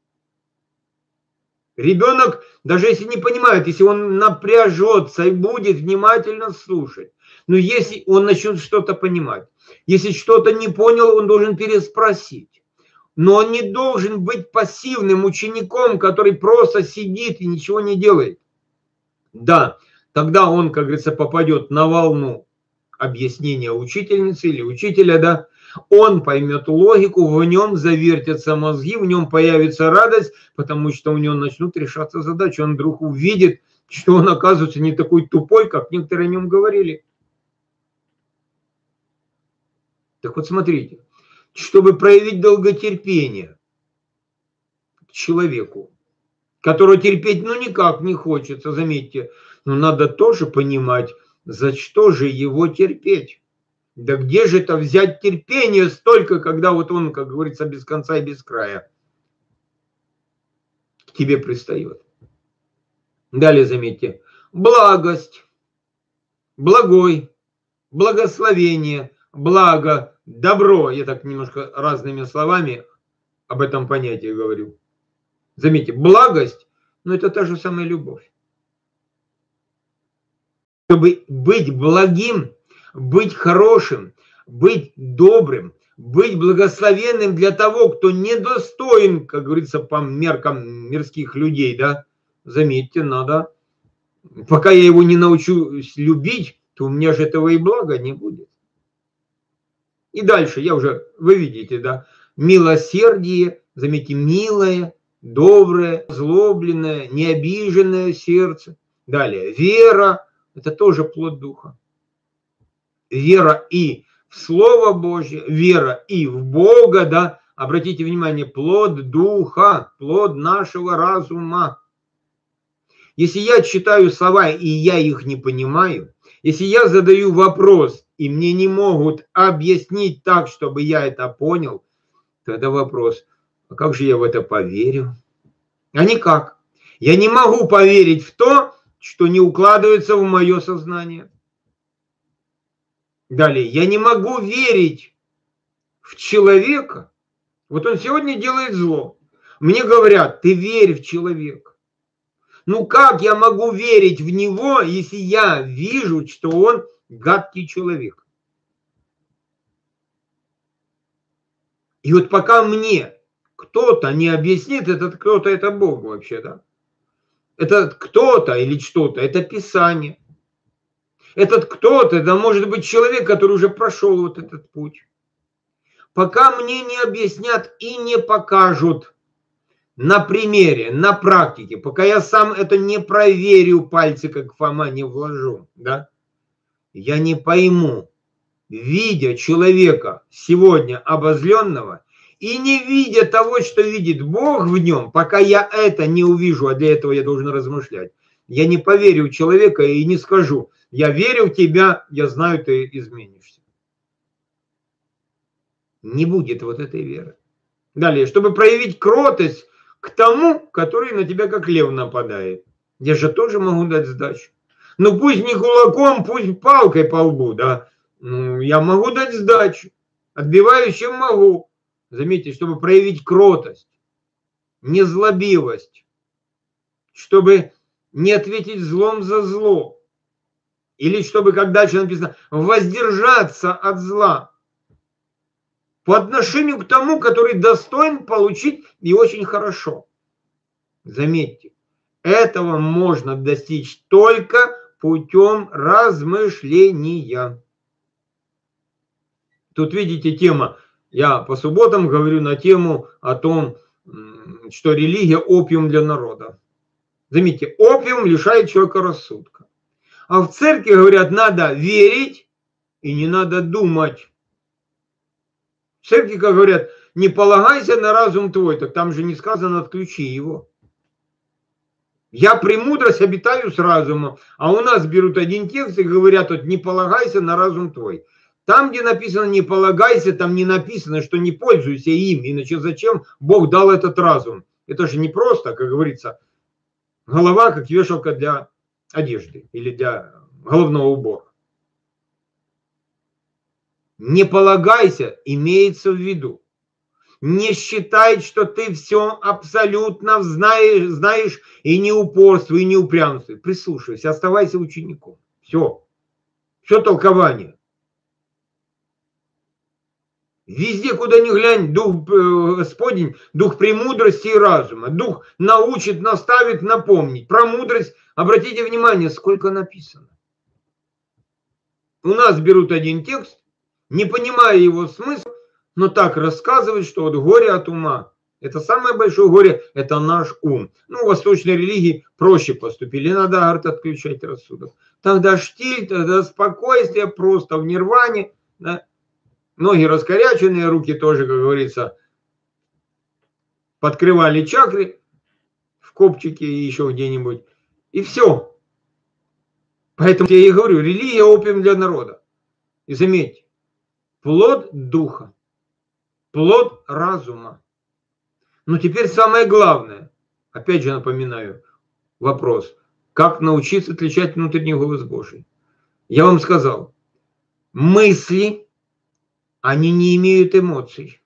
Ребенок, даже если не понимает, если он напряжется и будет внимательно слушать, но если он начнет что-то понимать, если что-то не понял, он должен переспросить. Но он не должен быть пассивным учеником, который просто сидит и ничего не делает. Да, тогда он, как говорится, попадет на волну объяснения учительницы или учителя, да, он поймет логику, в нем завертятся мозги, в нем появится радость, потому что у него начнут решаться задачи. Он вдруг увидит, что он оказывается не такой тупой, как некоторые о нем говорили. Так вот смотрите, чтобы проявить долготерпение к человеку, которого терпеть ну никак не хочется, заметьте, но надо тоже понимать, за что же его терпеть. Да где же это взять терпение столько, когда вот он, как говорится, без конца и без края к тебе пристает. Далее заметьте, благость, благой, благословение, благо, добро. Я так немножко разными словами об этом понятии говорю. Заметьте, благость, ну это та же самая любовь. Чтобы быть благим, быть хорошим, быть добрым, быть благословенным для того, кто недостоин, как говорится, по меркам мирских людей, да, заметьте, надо, пока я его не научусь любить, то у меня же этого и блага не будет. И дальше, я уже, вы видите, да, милосердие, заметьте, милое, доброе, злобленное, необиженное сердце. Далее, вера, это тоже плод духа. Вера и в Слово Божье, вера и в Бога, да, обратите внимание, плод духа, плод нашего разума. Если я читаю слова, и я их не понимаю, если я задаю вопрос, и мне не могут объяснить так, чтобы я это понял, то это вопрос, а как же я в это поверю? А никак. Я не могу поверить в то, что не укладывается в мое сознание. Далее, я не могу верить в человека. Вот он сегодня делает зло. Мне говорят, ты верь в человека. Ну как я могу верить в него, если я вижу, что он гадкий человек? И вот пока мне кто-то не объяснит, этот кто-то это Бог вообще, да? Этот кто-то или что-то, это Писание. Этот кто-то, это может быть человек, который уже прошел вот этот путь. Пока мне не объяснят и не покажут на примере, на практике, пока я сам это не проверю, пальцы как Фома не вложу, да, я не пойму, видя человека сегодня обозленного и не видя того, что видит Бог в нем, пока я это не увижу, а для этого я должен размышлять, я не поверю в человека и не скажу, я верю в тебя, я знаю, ты изменишься. Не будет вот этой веры. Далее, чтобы проявить кротость к тому, который на тебя как лев нападает. Я же тоже могу дать сдачу. Ну пусть не кулаком, пусть палкой по лбу, да. Ну, я могу дать сдачу. Отбивающим могу. Заметьте, чтобы проявить кротость. незлобивость, чтобы не ответить злом за зло. Или чтобы, как дальше написано, воздержаться от зла по отношению к тому, который достоин получить и очень хорошо. Заметьте, этого можно достичь только путем размышления. Тут видите тема, я по субботам говорю на тему о том, что религия опиум для народа. Заметьте, опиум лишает человека рассудка. А в церкви говорят, надо верить и не надо думать. В церкви, как говорят, не полагайся на разум твой, так там же не сказано, отключи его. Я премудрость обитаю с разумом, а у нас берут один текст и говорят, вот, не полагайся на разум твой. Там, где написано не полагайся, там не написано, что не пользуйся им, иначе зачем Бог дал этот разум? Это же не просто, как говорится, голова как вешалка для одежды или для головного убора. Не полагайся, имеется в виду. Не считай, что ты все абсолютно знаешь, знаешь и не упорствуй, и не упрямствуй. Прислушайся, оставайся учеником. Все. Все толкование. Везде, куда ни глянь, Дух Господень, Дух премудрости и разума. Дух научит, наставит, напомнит. Про мудрость, обратите внимание, сколько написано. У нас берут один текст, не понимая его смысл, но так рассказывают, что вот горе от ума. Это самое большое горе, это наш ум. Ну, в восточной религии проще поступили. Надо, говорит, отключать рассудок. Тогда штиль, тогда спокойствие, просто в нирване. Да? Ноги раскоряченные, руки тоже, как говорится, подкрывали чакры в копчике и еще где-нибудь. И все. Поэтому я и говорю, религия опиум для народа. И заметьте, плод духа, плод разума. Но теперь самое главное, опять же напоминаю, вопрос, как научиться отличать внутренний голос Божий. Я вам сказал, мысли, они не имеют эмоций.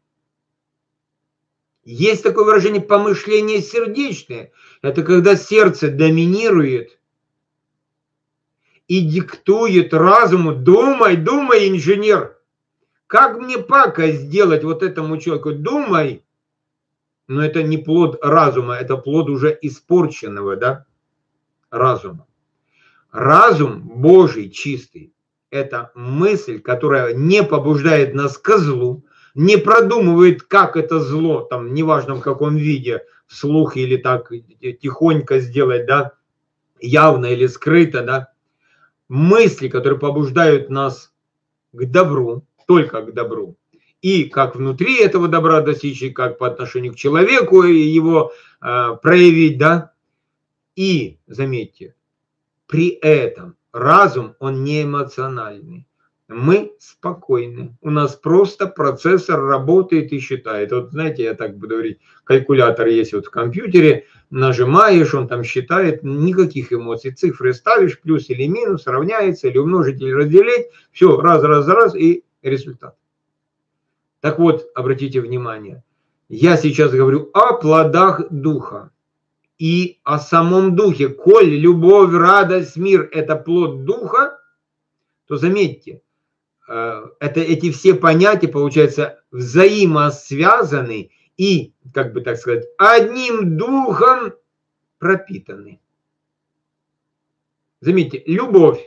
Есть такое выражение помышление сердечное. Это когда сердце доминирует и диктует разуму. Думай, думай, инженер. Как мне пакость сделать вот этому человеку? Думай. Но это не плод разума, это плод уже испорченного, да, разума. Разум Божий чистый. Это мысль, которая не побуждает нас к злу, не продумывает, как это зло, там, неважно в каком виде, вслух или так тихонько сделать, да, явно или скрыто, да. Мысли, которые побуждают нас к добру, только к добру. И как внутри этого добра достичь, и как по отношению к человеку его э, проявить, да. И, заметьте, при этом разум, он не эмоциональный. Мы спокойны. У нас просто процессор работает и считает. Вот знаете, я так буду говорить, калькулятор есть вот в компьютере, нажимаешь, он там считает, никаких эмоций. Цифры ставишь, плюс или минус, равняется, или умножить, или разделить. Все, раз, раз, раз, и результат. Так вот, обратите внимание, я сейчас говорю о плодах духа. И о самом духе. Коль любовь, радость, мир – это плод духа, то заметьте, это, эти все понятия, получается, взаимосвязаны и, как бы так сказать, одним духом пропитаны. Заметьте, любовь.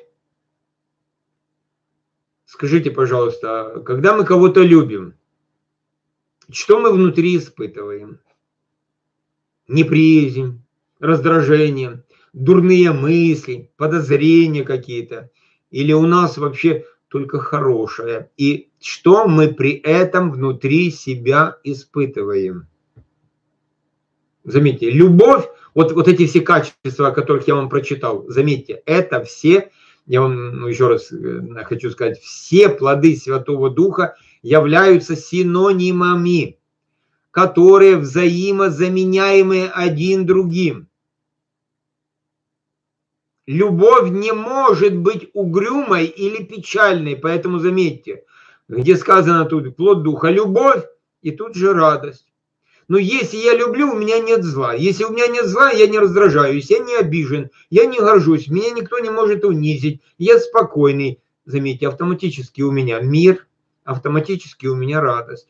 Скажите, пожалуйста, когда мы кого-то любим, что мы внутри испытываем? Неприязнь, раздражение, дурные мысли, подозрения какие-то. Или у нас вообще только хорошее. И что мы при этом внутри себя испытываем? Заметьте, любовь, вот, вот эти все качества, о которых я вам прочитал, заметьте, это все, я вам ну, еще раз хочу сказать, все плоды Святого Духа являются синонимами, которые взаимозаменяемые один другим. Любовь не может быть угрюмой или печальной, поэтому заметьте, где сказано тут плод духа, любовь и тут же радость. Но если я люблю, у меня нет зла. Если у меня нет зла, я не раздражаюсь, я не обижен, я не горжусь, меня никто не может унизить, я спокойный. Заметьте, автоматически у меня мир, автоматически у меня радость.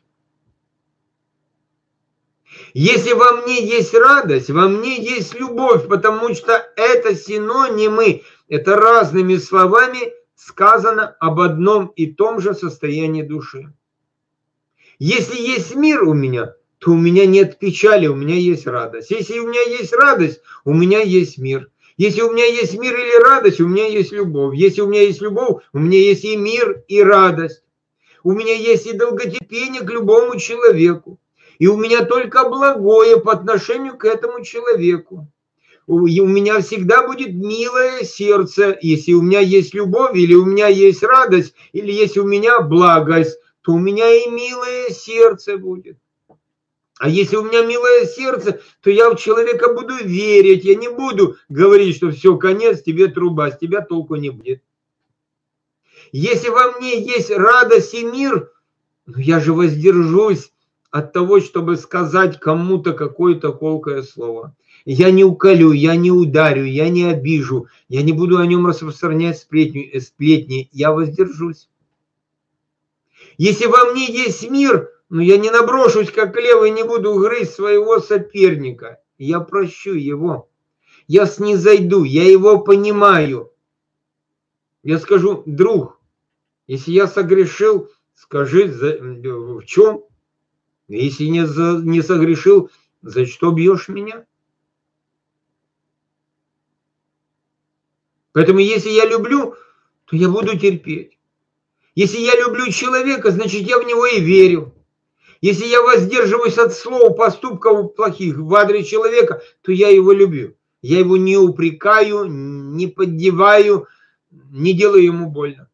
Если во мне есть радость, во мне есть любовь, потому что это синонимы, это разными словами сказано об одном и том же состоянии души. Если есть мир у меня, то у меня нет печали, у меня есть радость. Если у меня есть радость, у меня есть мир. Если у меня есть мир или радость, у меня есть любовь. Если у меня есть любовь, у меня есть и мир, и радость. У меня есть и долготерпение к любому человеку. И у меня только благое по отношению к этому человеку. И у меня всегда будет милое сердце, если у меня есть любовь, или у меня есть радость, или если у меня благость, то у меня и милое сердце будет. А если у меня милое сердце, то я в человека буду верить, я не буду говорить, что все, конец, тебе труба, с тебя толку не будет. Если во мне есть радость и мир, ну я же воздержусь от того, чтобы сказать кому-то какое-то колкое слово. Я не уколю, я не ударю, я не обижу, я не буду о нем распространять сплетни, сплетни, я воздержусь. Если во мне есть мир, но я не наброшусь, как лев, и не буду грызть своего соперника. Я прощу его. Я снизойду, я его понимаю. Я скажу, друг, если я согрешил, скажи, в чем? Если не, за, не согрешил, за что бьешь меня? Поэтому если я люблю, то я буду терпеть. Если я люблю человека, значит я в него и верю. Если я воздерживаюсь от слов, поступков плохих в адрес человека, то я его люблю. Я его не упрекаю, не поддеваю, не делаю ему больно.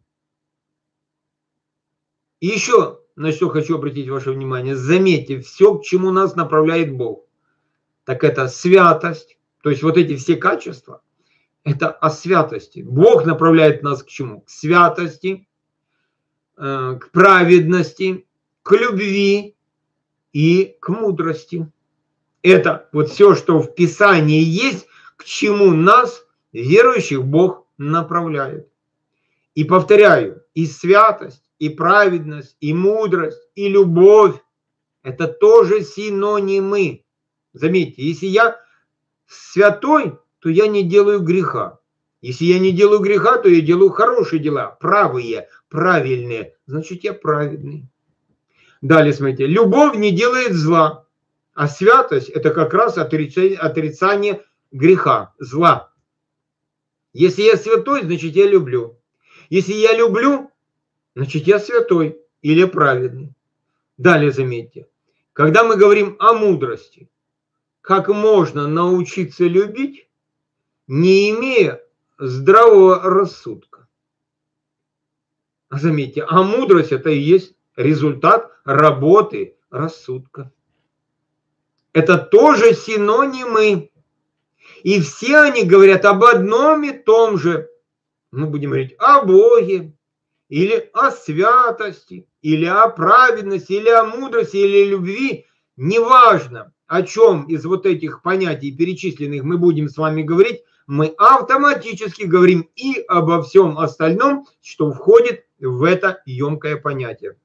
И еще на что хочу обратить ваше внимание. Заметьте, все, к чему нас направляет Бог. Так это святость. То есть вот эти все качества, это о святости. Бог направляет нас к чему? К святости, к праведности, к любви и к мудрости. Это вот все, что в Писании есть, к чему нас, верующих, Бог направляет. И повторяю, и святость, и праведность, и мудрость, и любовь – это тоже синонимы. Заметьте, если я святой, то я не делаю греха. Если я не делаю греха, то я делаю хорошие дела, правые, правильные. Значит, я праведный. Далее, смотрите, любовь не делает зла, а святость – это как раз отрицание, отрицание греха, зла. Если я святой, значит, я люблю. Если я люблю, значит, я святой или праведный. Далее, заметьте, когда мы говорим о мудрости, как можно научиться любить, не имея здравого рассудка? Заметьте, а мудрость – это и есть результат работы рассудка. Это тоже синонимы. И все они говорят об одном и том же. Мы будем говорить о Боге, или о святости, или о праведности, или о мудрости, или о любви. Неважно, о чем из вот этих понятий перечисленных мы будем с вами говорить, мы автоматически говорим и обо всем остальном, что входит в это емкое понятие.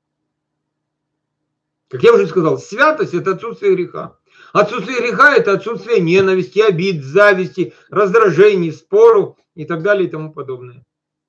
Как я уже сказал, святость – это отсутствие греха. Отсутствие греха – это отсутствие ненависти, обид, зависти, раздражений, спору и так далее и тому подобное.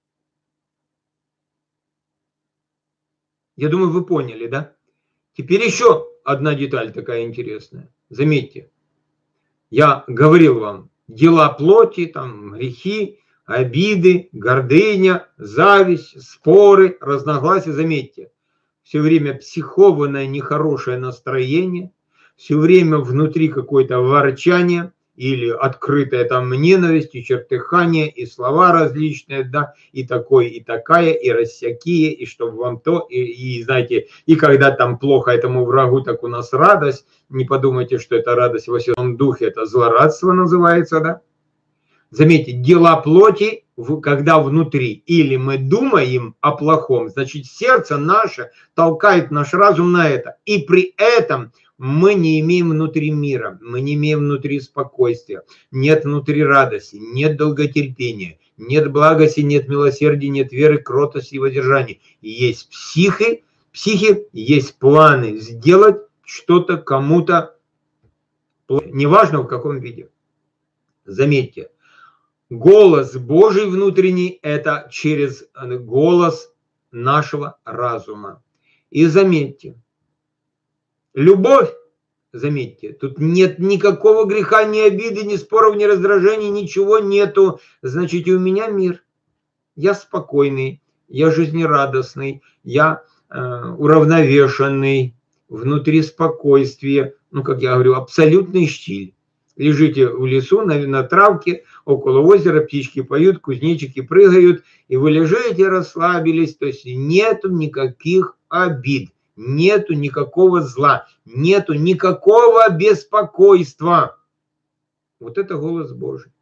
Я думаю, вы поняли, да? Теперь еще одна деталь такая интересная. Заметьте, я говорил вам, дела плоти, там, грехи, обиды, гордыня, зависть, споры, разногласия. Заметьте, все время психованное нехорошее настроение, все время внутри какое-то ворчание или открытая там ненависть и чертыхание, и слова различные, да, и такое, и такая, и рассякие, и чтобы вам то, и, и знаете, и когда там плохо этому врагу, так у нас радость. Не подумайте, что это радость во Святом Духе, это злорадство называется, да. Заметьте, дела плоти, когда внутри, или мы думаем о плохом, значит, сердце наше толкает наш разум на это. И при этом Мы не имеем внутри мира, мы не имеем внутри спокойствия, нет внутри радости, нет долготерпения, нет благости, нет милосердия, нет веры, кротости и воздержания. Есть психи, психи, есть планы сделать что-то кому-то, неважно в каком виде. Заметьте, голос Божий внутренний – это через голос нашего разума. И заметьте, любовь, заметьте, тут нет никакого греха, ни обиды, ни споров, ни раздражений, ничего нету. Значит, и у меня мир. Я спокойный, я жизнерадостный, я э, уравновешенный, внутри спокойствия. Ну, как я говорю, абсолютный штиль. Лежите в лесу, на, на травке, около озера, птички поют, кузнечики прыгают, и вы лежите, расслабились, то есть нету никаких обид, нету никакого зла, нету никакого беспокойства. Вот это голос Божий.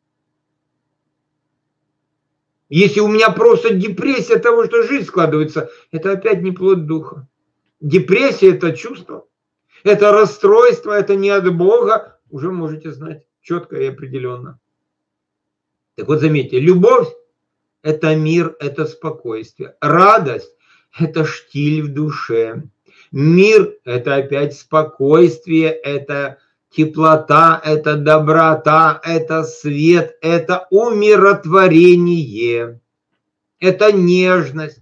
Если у меня просто депрессия того, что жизнь складывается, это опять не плод духа. Депрессия – это чувство, это расстройство, это не от Бога. Уже можете знать четко и определенно. Так вот, заметьте, любовь – это мир, это спокойствие. Радость – это штиль в душе. Мир – это опять спокойствие, это теплота, это доброта, это свет, это умиротворение, это нежность.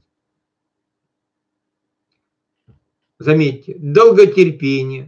Заметьте, долготерпение.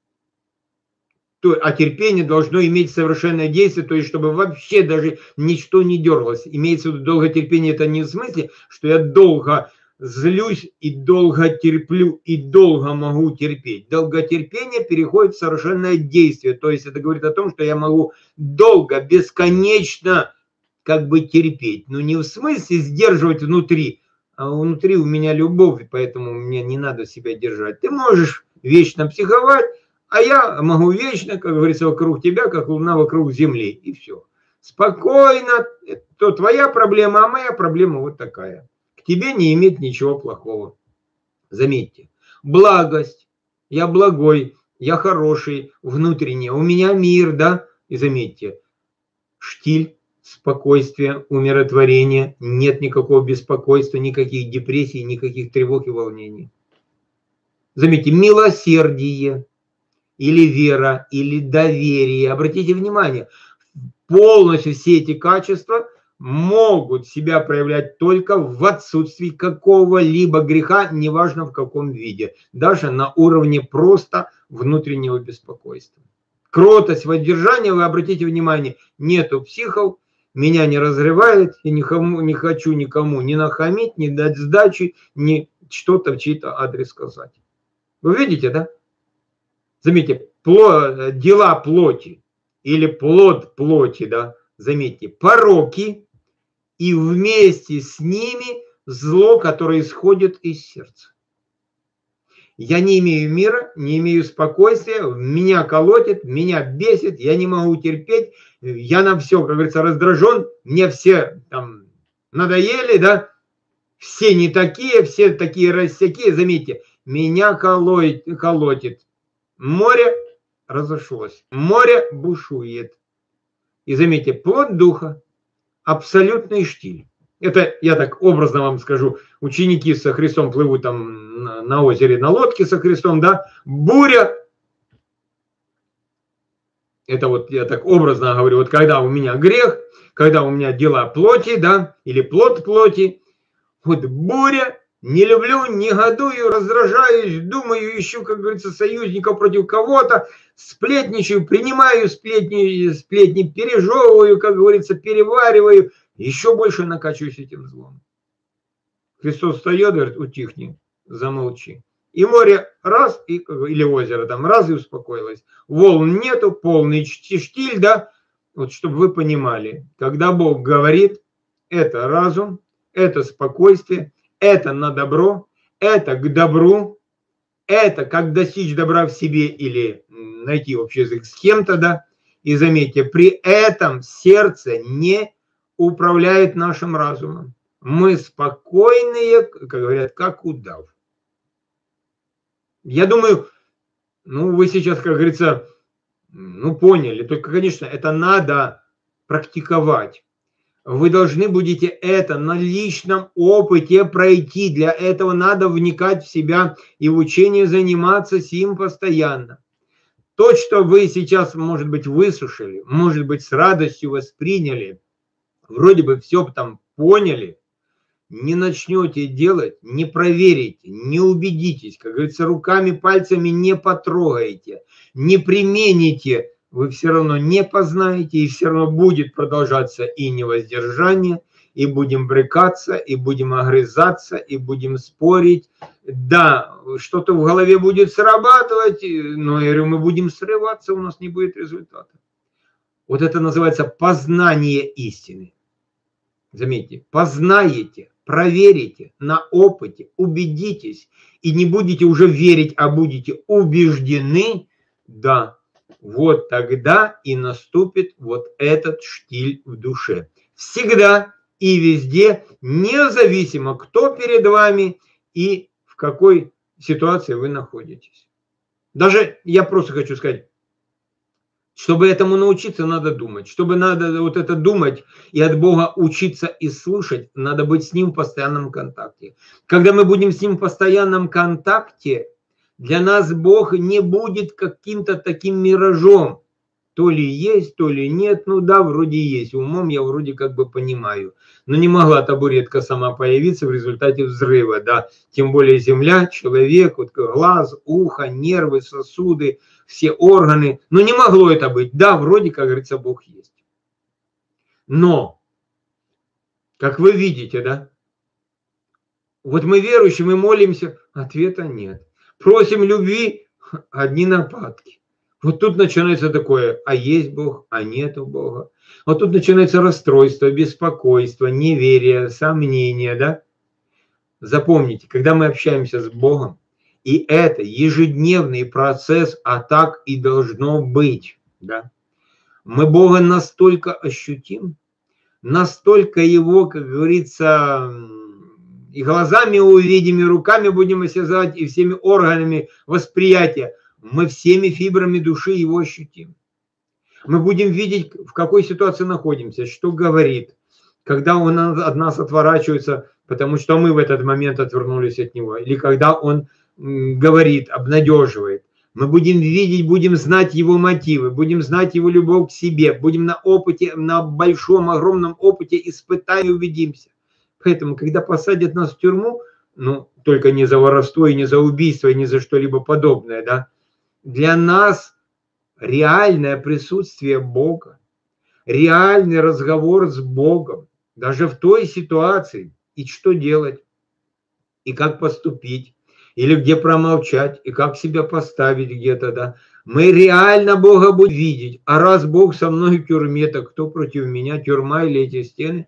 А терпение должно иметь совершенное действие, то есть чтобы вообще даже ничто не дергалось. Имеется в виду долготерпение, это не в смысле, что я долго злюсь и долго терплю и долго могу терпеть. Долготерпение переходит в совершенное действие, то есть это говорит о том, что я могу долго, бесконечно как бы терпеть. Но не в смысле сдерживать внутри, а внутри у меня любовь, поэтому мне не надо себя держать. Ты можешь вечно психовать, а я могу вечно, как говорится, вокруг тебя, как луна вокруг земли. И все. Спокойно. То твоя проблема, а моя проблема вот такая. К тебе не имеет ничего плохого. Заметьте. Благость. Я благой, я хороший, внутренне. У меня мир, да? И заметьте. Штиль, спокойствие, умиротворение. Нет никакого беспокойства, никаких депрессий, никаких тревог и волнений. Заметьте. Милосердие. Или вера, или доверие. Обратите внимание, полностью все эти качества могут себя проявлять только в отсутствии какого-либо греха, неважно в каком виде, даже на уровне просто внутреннего беспокойства. Кротость, воздержание, вы обратите внимание, нету психов, меня не разрывает, я никому, не хочу никому ни нахамить, ни дать сдачи, ни что-то в чей-то адрес сказать. Вы видите, да? Заметьте, плод, дела плоти или плод плоти, да, заметьте, пороки и вместе с ними зло, которое исходит из сердца. Я не имею мира, не имею спокойствия, меня колотит, меня бесит, я не могу терпеть, я на все, как говорится, раздражен, мне все там надоели, да, все не такие, все такие рассякие, заметьте, меня колотит, колотит. Море разошлось, море бушует. И заметьте, плод духа, абсолютный штиль. Это, я так образно вам скажу, ученики со Христом плывут там на озере на лодке со Христом, да, буря. Это вот я так образно говорю, вот когда у меня грех, когда у меня дела плоти, да, или плод плоти, вот буря. Не люблю, негодую, раздражаюсь, думаю, ищу, как говорится, союзников против кого-то, сплетничаю, принимаю сплетни, сплетни, пережевываю, как говорится, перевариваю, еще больше накачиваюсь этим злом. Христос встает, говорит, утихни, замолчи. И море раз, и, или озеро там раз и успокоилось. Волн нету, полный штиль, да, вот чтобы вы понимали, когда Бог говорит, это разум, это спокойствие, это на добро, это к добру, это как достичь добра в себе или найти общий язык с кем-то, да. И заметьте, при этом сердце не управляет нашим разумом. Мы спокойные, как говорят, как удав. Я думаю, Ну, вы сейчас, как говорится, ну, поняли. Только, конечно, это надо практиковать. Вы должны будете это на личном опыте пройти. Для этого надо вникать в себя и в учение заниматься сим постоянно. То, что вы сейчас, может быть, высушили, может быть, с радостью восприняли, вроде бы все там поняли, не начнете делать, не проверите, не убедитесь, как говорится, руками, пальцами не потрогаете, не примените, вы все равно не познаете, и все равно будет продолжаться и невоздержание, и будем брыкаться, и будем огрызаться, и будем спорить. Да, что-то в голове будет срабатывать, но я говорю, мы будем срываться, у нас не будет результата. Вот это называется познание истины. Заметьте, познаете, проверите на опыте, убедитесь, и не будете уже верить, а будете убеждены, да, вот тогда и наступит вот этот штиль в душе. Всегда и везде, независимо, кто перед вами и в какой ситуации вы находитесь. Даже я просто хочу сказать, чтобы этому научиться, надо думать. Чтобы надо вот это думать и от Бога учиться и слушать, надо быть с Ним в постоянном контакте. Когда мы будем с Ним в постоянном контакте, для нас Бог не будет каким-то таким миражом. То ли есть, то ли нет. Ну да, вроде есть. Умом я вроде как бы понимаю. Но не могла табуретка сама появиться в результате взрыва. Да. Тем более земля, человек, вот глаз, ухо, нервы, сосуды, все органы. Но не могло это быть. Да, вроде, как говорится, Бог есть. Но, как вы видите, да, вот мы верующие, мы молимся, ответа нет. Просим любви, одни нападки. Вот тут начинается такое, а есть Бог, а нету Бога. Вот тут начинается расстройство, беспокойство, неверие, сомнение, да? Запомните, когда мы общаемся с Богом, и это ежедневный процесс, а так и должно быть, да? Мы Бога настолько ощутим, настолько Его, как говорится, и глазами увидим, и руками будем осязать, и всеми органами восприятия. Мы всеми фибрами души Его ощутим. Мы будем видеть, в какой ситуации находимся, что говорит, когда Он от нас отворачивается, потому что мы в этот момент отвернулись от Него, или когда Он говорит, обнадеживает. Мы будем видеть, будем знать Его мотивы, будем знать Его любовь к себе, будем на опыте, на большом, огромном опыте испытаем и убедимся. Поэтому, когда посадят нас в тюрьму, ну, только не за воровство, и не за убийство, и не за что-либо подобное, да, для нас реальное присутствие Бога, реальный разговор с Богом, даже в той ситуации, и что делать, и как поступить, или где промолчать, и как себя поставить где-то, да. Мы реально Бога будем видеть. А раз Бог со мной в тюрьме, то кто против меня, тюрьма или эти стены?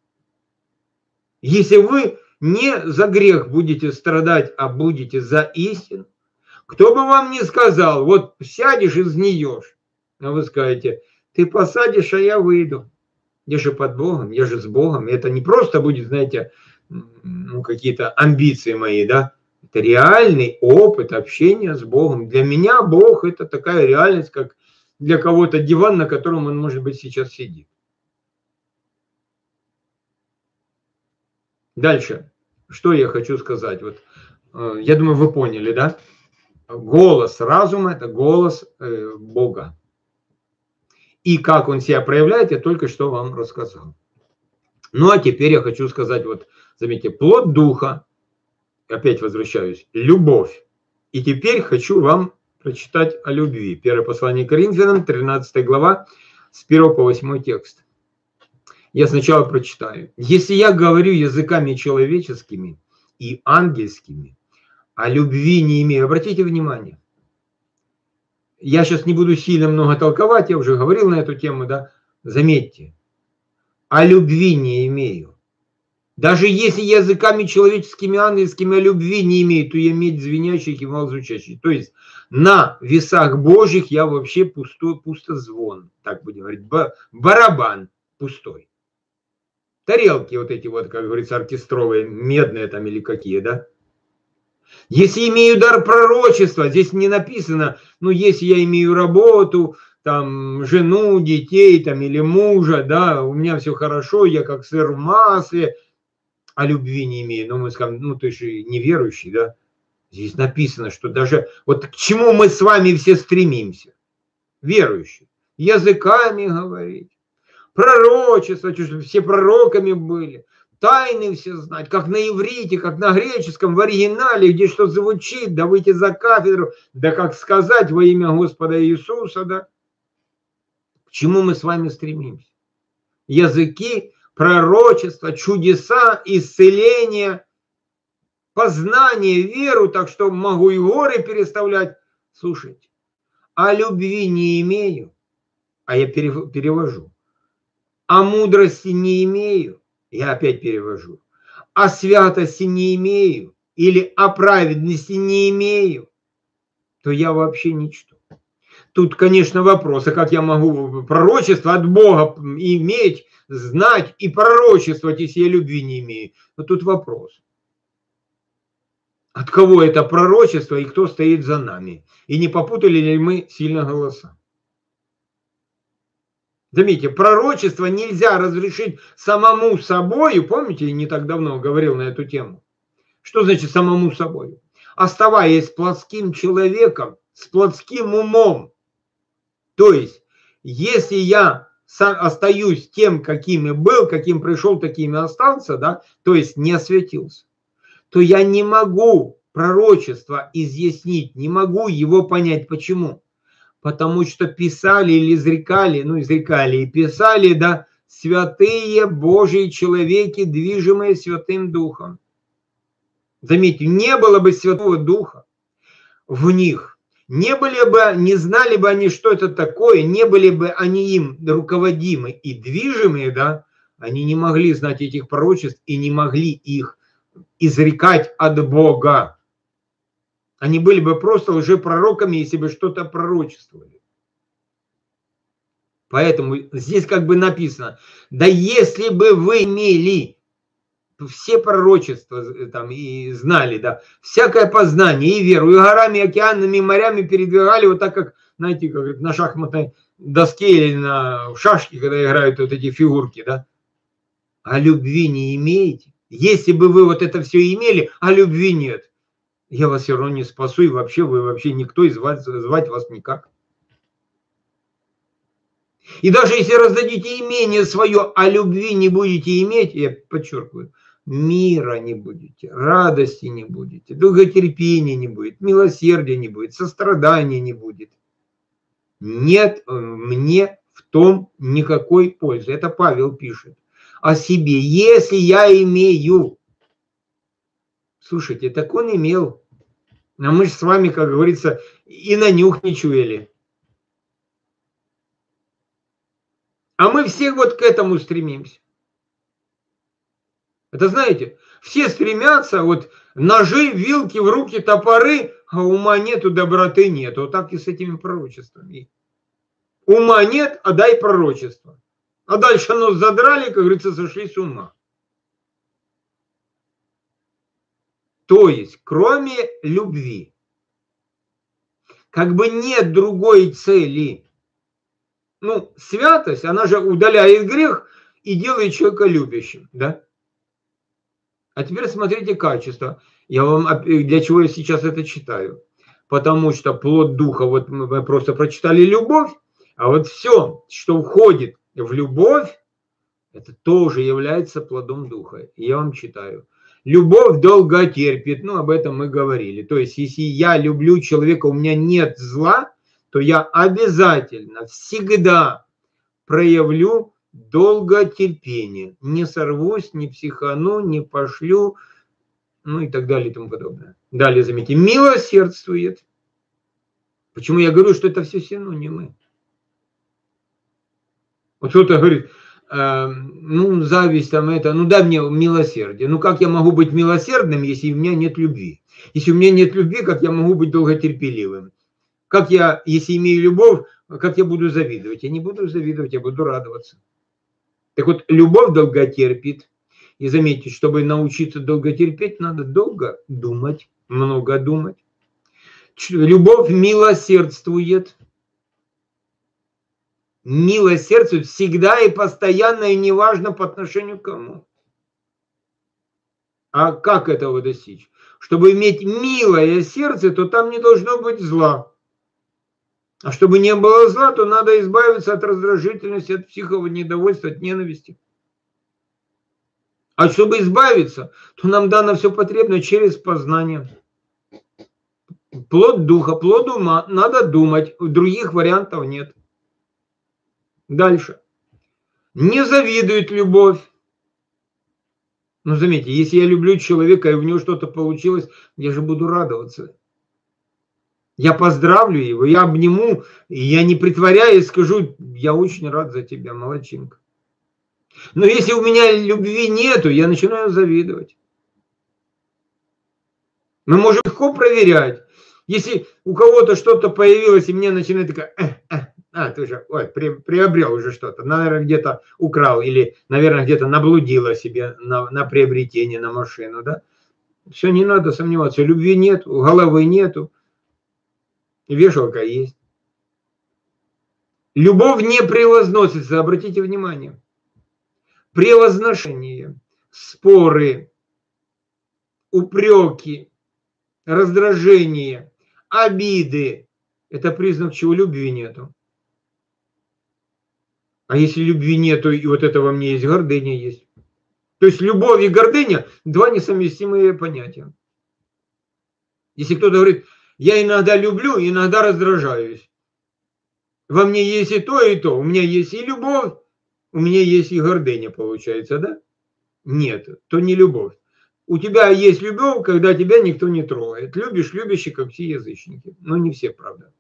Если вы не за грех будете страдать, а будете за истину, кто бы вам ни сказал, вот сядешь и сгниешь, а вы скажете, ты посадишь, а я выйду. Я же под Богом, я же с Богом. И это не просто будет, знаете, ну, какие-то амбиции мои, да. Это реальный опыт общения с Богом. Для меня Бог – это такая реальность, как для кого-то диван, на котором он, может быть, сейчас сидит. Дальше. Что я хочу сказать? Вот, я думаю, вы поняли, да? Голос разума – это голос э, Бога. И как он себя проявляет, я только что вам рассказал. Ну, а теперь я хочу сказать, вот, заметьте, плод духа, опять возвращаюсь, любовь. И теперь хочу вам прочитать о любви. Первое послание к Коринфянам, тринадцатая глава, с первого по восьмой текст. Я сначала прочитаю. «Если я говорю языками человеческими и ангельскими, а любви не имею». Обратите внимание. Я сейчас не буду сильно много толковать, я уже говорил на эту тему, да. Заметьте. А любви не имею. Даже если языками человеческими, ангельскими, а любви не имею, то я медь звенящих и мало звучащих. То есть на весах Божьих я вообще пустой, пустозвон. Так будем говорить. Барабан пустой. Тарелки вот эти вот, как говорится, оркестровые, медные там или какие, да. Если имею дар пророчества, здесь не написано, ну, если я имею работу, там, жену, детей, там, или мужа, да, у меня все хорошо, я как сыр в масле, а любви не имею. Но мы скажем, ну, ты же неверующий, да. Здесь написано, что даже, вот к чему мы с вами все стремимся, верующие, языками говорить, пророчество, чтобы все пророками были, тайны все знать, как на иврите, как на греческом, в оригинале, где что звучит, да выйти за кафедру, да как сказать во имя Господа Иисуса, да. К чему мы с вами стремимся? Языки, пророчество, чудеса, исцеление, познание, веру, так что могу и горы переставлять. Слушайте, а любви не имею, а я перевожу. А мудрости не имею, я опять перевожу. А святости не имею, или о праведности не имею, то я вообще ничто. Тут, конечно, вопрос, а как я могу пророчество от Бога иметь, знать и пророчествовать, если я любви не имею? Но тут вопрос. От кого это пророчество и кто стоит за нами? И не попутали ли мы сильно голоса? Заметьте, пророчество нельзя разрешить самому собою. Помните, я не так давно говорил на эту тему. Что значит самому собою? Оставаясь плотским человеком, с плотским умом. То есть, если я остаюсь тем, каким и был, каким пришел, таким и остался, да, то есть не осветился, то я не могу пророчество изъяснить, не могу его понять. Почему? Потому что писали или изрекали, ну изрекали и писали, да, святые Божьи человеки, движимые Святым Духом. Заметьте, не было бы Святого Духа в них, не были бы, не знали бы они, что это такое, не были бы они им руководимы и движимые, да, они не могли знать этих пророчеств и не могли их изрекать от Бога. Они были бы просто лжепророками, если бы что-то пророчествовали. Поэтому здесь как бы написано, да если бы вы имели все пророчества там, и знали, да, всякое познание и веру, и горами, и океанами, и морями передвигали вот так, как, знаете, как на шахматной доске или на шашке, когда играют вот эти фигурки, да, а любви не имеете. Если бы вы вот это все имели, а любви нет, я вас все равно не спасу, и вообще вы вообще никто, и звать, звать вас никак. И даже если раздадите имение свое, а любви не будете иметь, я подчеркиваю, мира не будете, радости не будете, долготерпения не будет, милосердия не будет, сострадания не будет. Нет мне в том никакой пользы. Это Павел пишет о себе. Если я имею... Слушайте, так он имел. А мы же с вами, как говорится, и на нюх не чуяли. А мы все вот к этому стремимся. Это знаете, все стремятся, вот ножи, вилки в руки, топоры, а ума нету, доброты нету. Вот так и с этими пророчествами. Ума нет, а дай пророчество. А дальше нос задрали, как говорится, сошли с ума. То есть, кроме любви, как бы нет другой цели. Ну, святость, она же удаляет грех и делает человека любящим, да? А теперь смотрите качество. Я вам, для чего я сейчас это читаю? Потому что плод духа, вот мы просто прочитали любовь, а вот все, что входит в любовь, это тоже является плодом духа. И я вам читаю. Любовь долго терпит, ну об этом мы говорили. То есть, если я люблю человека, у меня нет зла, то я обязательно, всегда проявлю долготерпение. Не сорвусь, не психану, не пошлю, ну и так далее и тому подобное. Далее, заметьте, милосердствует. Почему я говорю, что это все синонимы? Вот кто-то говорит, э, ну, зависть там это, ну дай мне милосердие. Ну как я могу быть милосердным, если у меня нет любви? Если у меня нет любви, как я могу быть долготерпеливым? Как я, если имею любовь, как я буду завидовать? Я не буду завидовать, я буду радоваться. Так вот, любовь долго терпит. И заметьте, чтобы научиться долго терпеть, надо долго думать. много думать. Любовь милосердствует. Милосердствует всегда и постоянно, и неважно по отношению к кому. А как этого достичь? Чтобы иметь милое сердце, то там не должно быть зла. А чтобы не было зла, то надо избавиться от раздражительности, от психового недовольства, от ненависти. А чтобы избавиться, то нам дано все потребное через познание. Плод духа, плод ума, надо думать, других вариантов нет. Дальше. Не завидует любовь. Ну, заметьте, если я люблю человека, и у него что-то получилось, я же буду радоваться. Я поздравлю его, я обниму, и я не притворяюсь, скажу, я очень рад за тебя, молодчинка. Но если у меня любви нету, я начинаю завидовать. Мы можем легко проверять. Если у кого-то что-то появилось, и мне начинает такая, э, э, а, ты уже, ой, при, приобрел уже что-то, наверное, где-то украл, или, наверное, где-то наблудила себе на, на приобретение, на машину, да? Все, не надо сомневаться, любви нет, головы нету, вешалка есть. Любовь не превозносится, обратите внимание. Превозношение, споры, упреки, раздражение, обиды – это признак, чего любви нету. А если любви нету, и вот это во мне есть, гордыня есть. То есть любовь и гордыня – два несовместимые понятия. Если кто-то говорит, я иногда люблю, иногда раздражаюсь. Во мне есть и то, и то. У меня есть и любовь, у меня есть и гордыня, получается, да? Нет, то не любовь. У тебя есть любовь, когда тебя никто не трогает. Любишь любящих, как все язычники. Но не все, правда.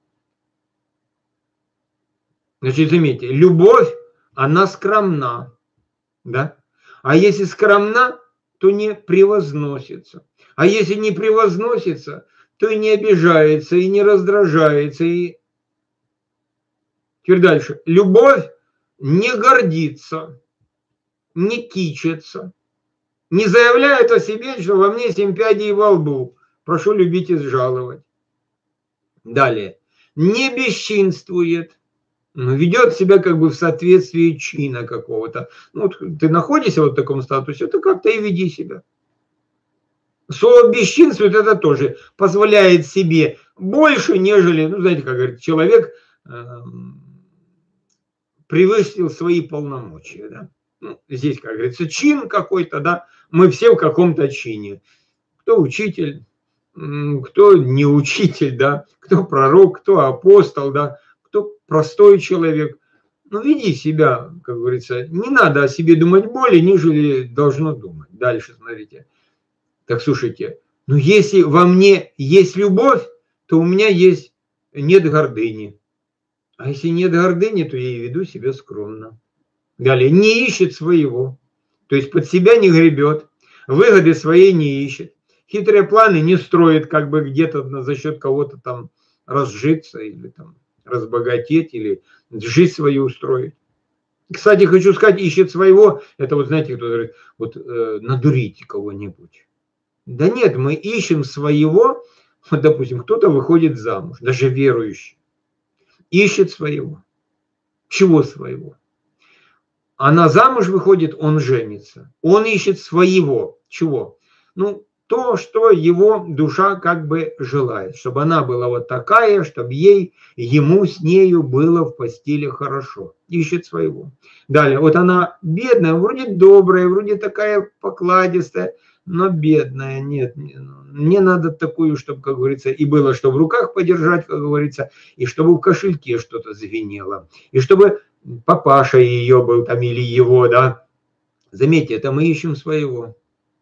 Значит, заметьте, любовь, она скромна. Да? А если скромна, то не превозносится. А если не превозносится, то и не обижается, и не раздражается. И... Теперь дальше. Любовь не гордится, не кичится, не заявляет о себе, что во мне семь пядей во лбу. Прошу любить и сжаловать. Далее. Не бесчинствует, но ведет себя как бы в соответствии чина какого-то. Ну, вот ты находишься вот в таком статусе, то как-то и веди себя. Слово бесчинствует, это тоже позволяет себе больше, нежели, ну, знаете, как говорит, человек э, превысил свои полномочия, да. Ну, здесь, как говорится, чин какой-то, да, мы все в каком-то чине. Кто учитель, кто не учитель, да, кто пророк, кто апостол, да, кто простой человек. Ну, веди себя, как говорится, не надо о себе думать более, нежели должно думать. Дальше, смотрите. Так, слушайте, ну, если во мне есть любовь, то у меня есть, нет гордыни. А если нет гордыни, то я и веду себя скромно. Далее, не ищет своего, то есть под себя не гребет, выгоды своей не ищет, хитрые планы не строит, как бы где-то за счет кого-то там разжиться или там разбогатеть, или жизнь свою устроить. Кстати, хочу сказать, ищет своего, это вот знаете, кто говорит, вот э, надурить кого-нибудь. Да нет, мы ищем своего, вот, допустим, кто-то выходит замуж, даже верующий, ищет своего. Чего своего? Она замуж выходит, он женится. Он ищет своего. Чего? Ну, то, что его душа как бы желает. Чтобы она была вот такая, чтобы ей, ему с нею было в постели хорошо. Ищет своего. Далее, вот она бедная, вроде добрая, вроде такая покладистая, но бедная. Нет, мне надо такую, чтобы, как говорится, и было, что в руках подержать, как говорится, и чтобы в кошельке что-то звенело. И чтобы... папаша ее был там или его, да. Заметьте, это мы ищем своего.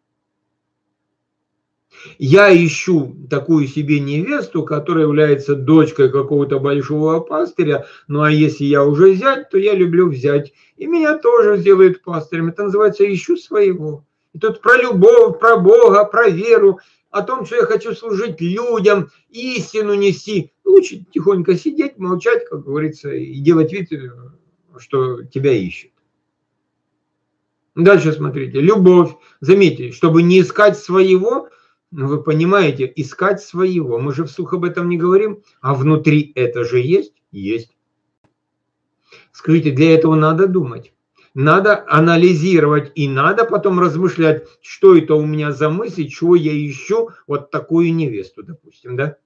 Я ищу такую себе невесту, которая является дочкой какого-то большого пастыря. Ну а если я уже зять, то я люблю взять. И меня тоже сделают пастырем. Это называется ищу своего. И тут про любовь, про Бога, про веру, о том, что я хочу служить людям, истину нести. Лучше тихонько сидеть, молчать, как говорится, и делать вид, что тебя ищет. Дальше смотрите. Любовь. Заметьте, чтобы не искать своего, Ну, вы понимаете, искать своего. Мы же вслух об этом не говорим, а внутри это же есть? Есть. Скажите, для этого надо думать. Надо анализировать и надо потом размышлять, что это у меня за мысли, чего я ищу вот такую невесту, допустим, да?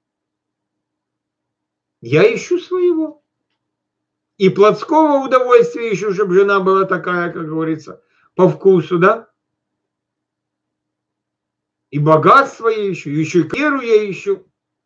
Я ищу своего. И плотского удовольствия ищу, чтобы жена была такая, как говорится, по вкусу, да? И богатство я ищу, еще и веру я ищу.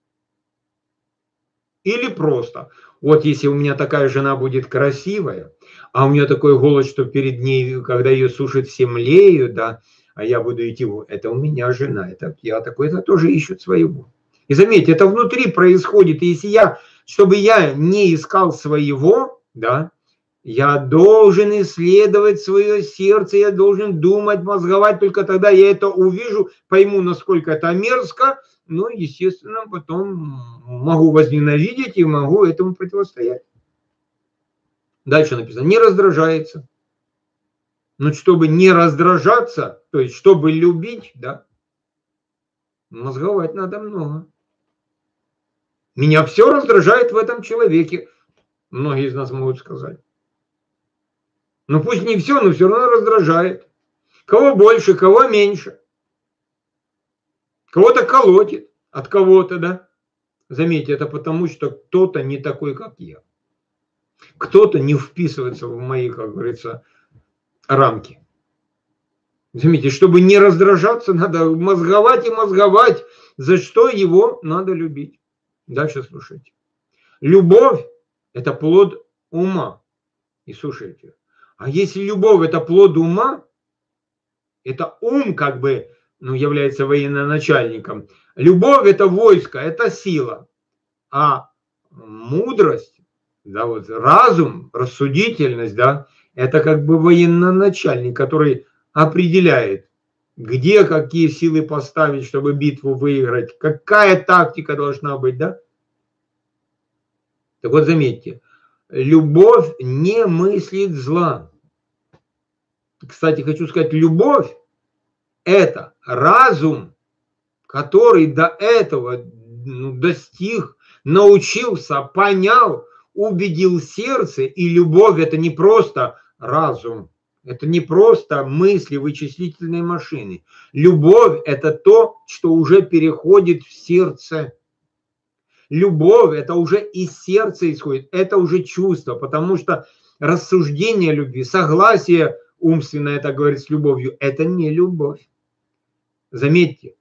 Или просто, вот если у меня такая жена будет красивая, а у меня такой голос, что перед ней, когда ее сушат, все млеют, да, а я буду идти, это у меня жена, это я такой, это тоже ищут своего. И заметьте, это внутри происходит, и если я, чтобы я не искал своего, да, я должен исследовать свое сердце, я должен думать, мозговать, только тогда я это увижу, пойму, насколько это мерзко, ну, естественно, потом могу возненавидеть и могу этому противостоять. Дальше написано, не раздражается. Но чтобы не раздражаться, то есть чтобы любить, да, мозговать надо много. Меня все раздражает в этом человеке, многие из нас могут сказать. Ну пусть не все, но все равно раздражает. Кого больше, кого меньше. Кого-то колотит от кого-то, да. Заметьте, это потому, что кто-то не такой, как я. Кто-то не вписывается в мои, как говорится, рамки. Заметьте, чтобы не раздражаться, надо мозговать и мозговать, за что его надо любить. Дальше слушайте. Любовь – это плод ума. И слушайте. А если любовь – это плод ума, это ум как бы, ну, является военачальником. Любовь – это войско, это сила. А мудрость, да, вот разум, рассудительность, да, это как бы военачальник, который определяет, где какие силы поставить, чтобы битву выиграть, какая тактика должна быть, да. Так вот, заметьте, любовь не мыслит зла. Кстати, хочу сказать, любовь – это разум, который до этого достиг, научился, понял, убедил сердце. И любовь – это не просто разум, это не просто мысли вычислительной машины. Любовь – это то, что уже переходит в сердце. Любовь – это уже из сердца исходит, это уже чувство, потому что рассуждение любви, согласие умственное, это говорит с любовью, это не любовь. Заметьте,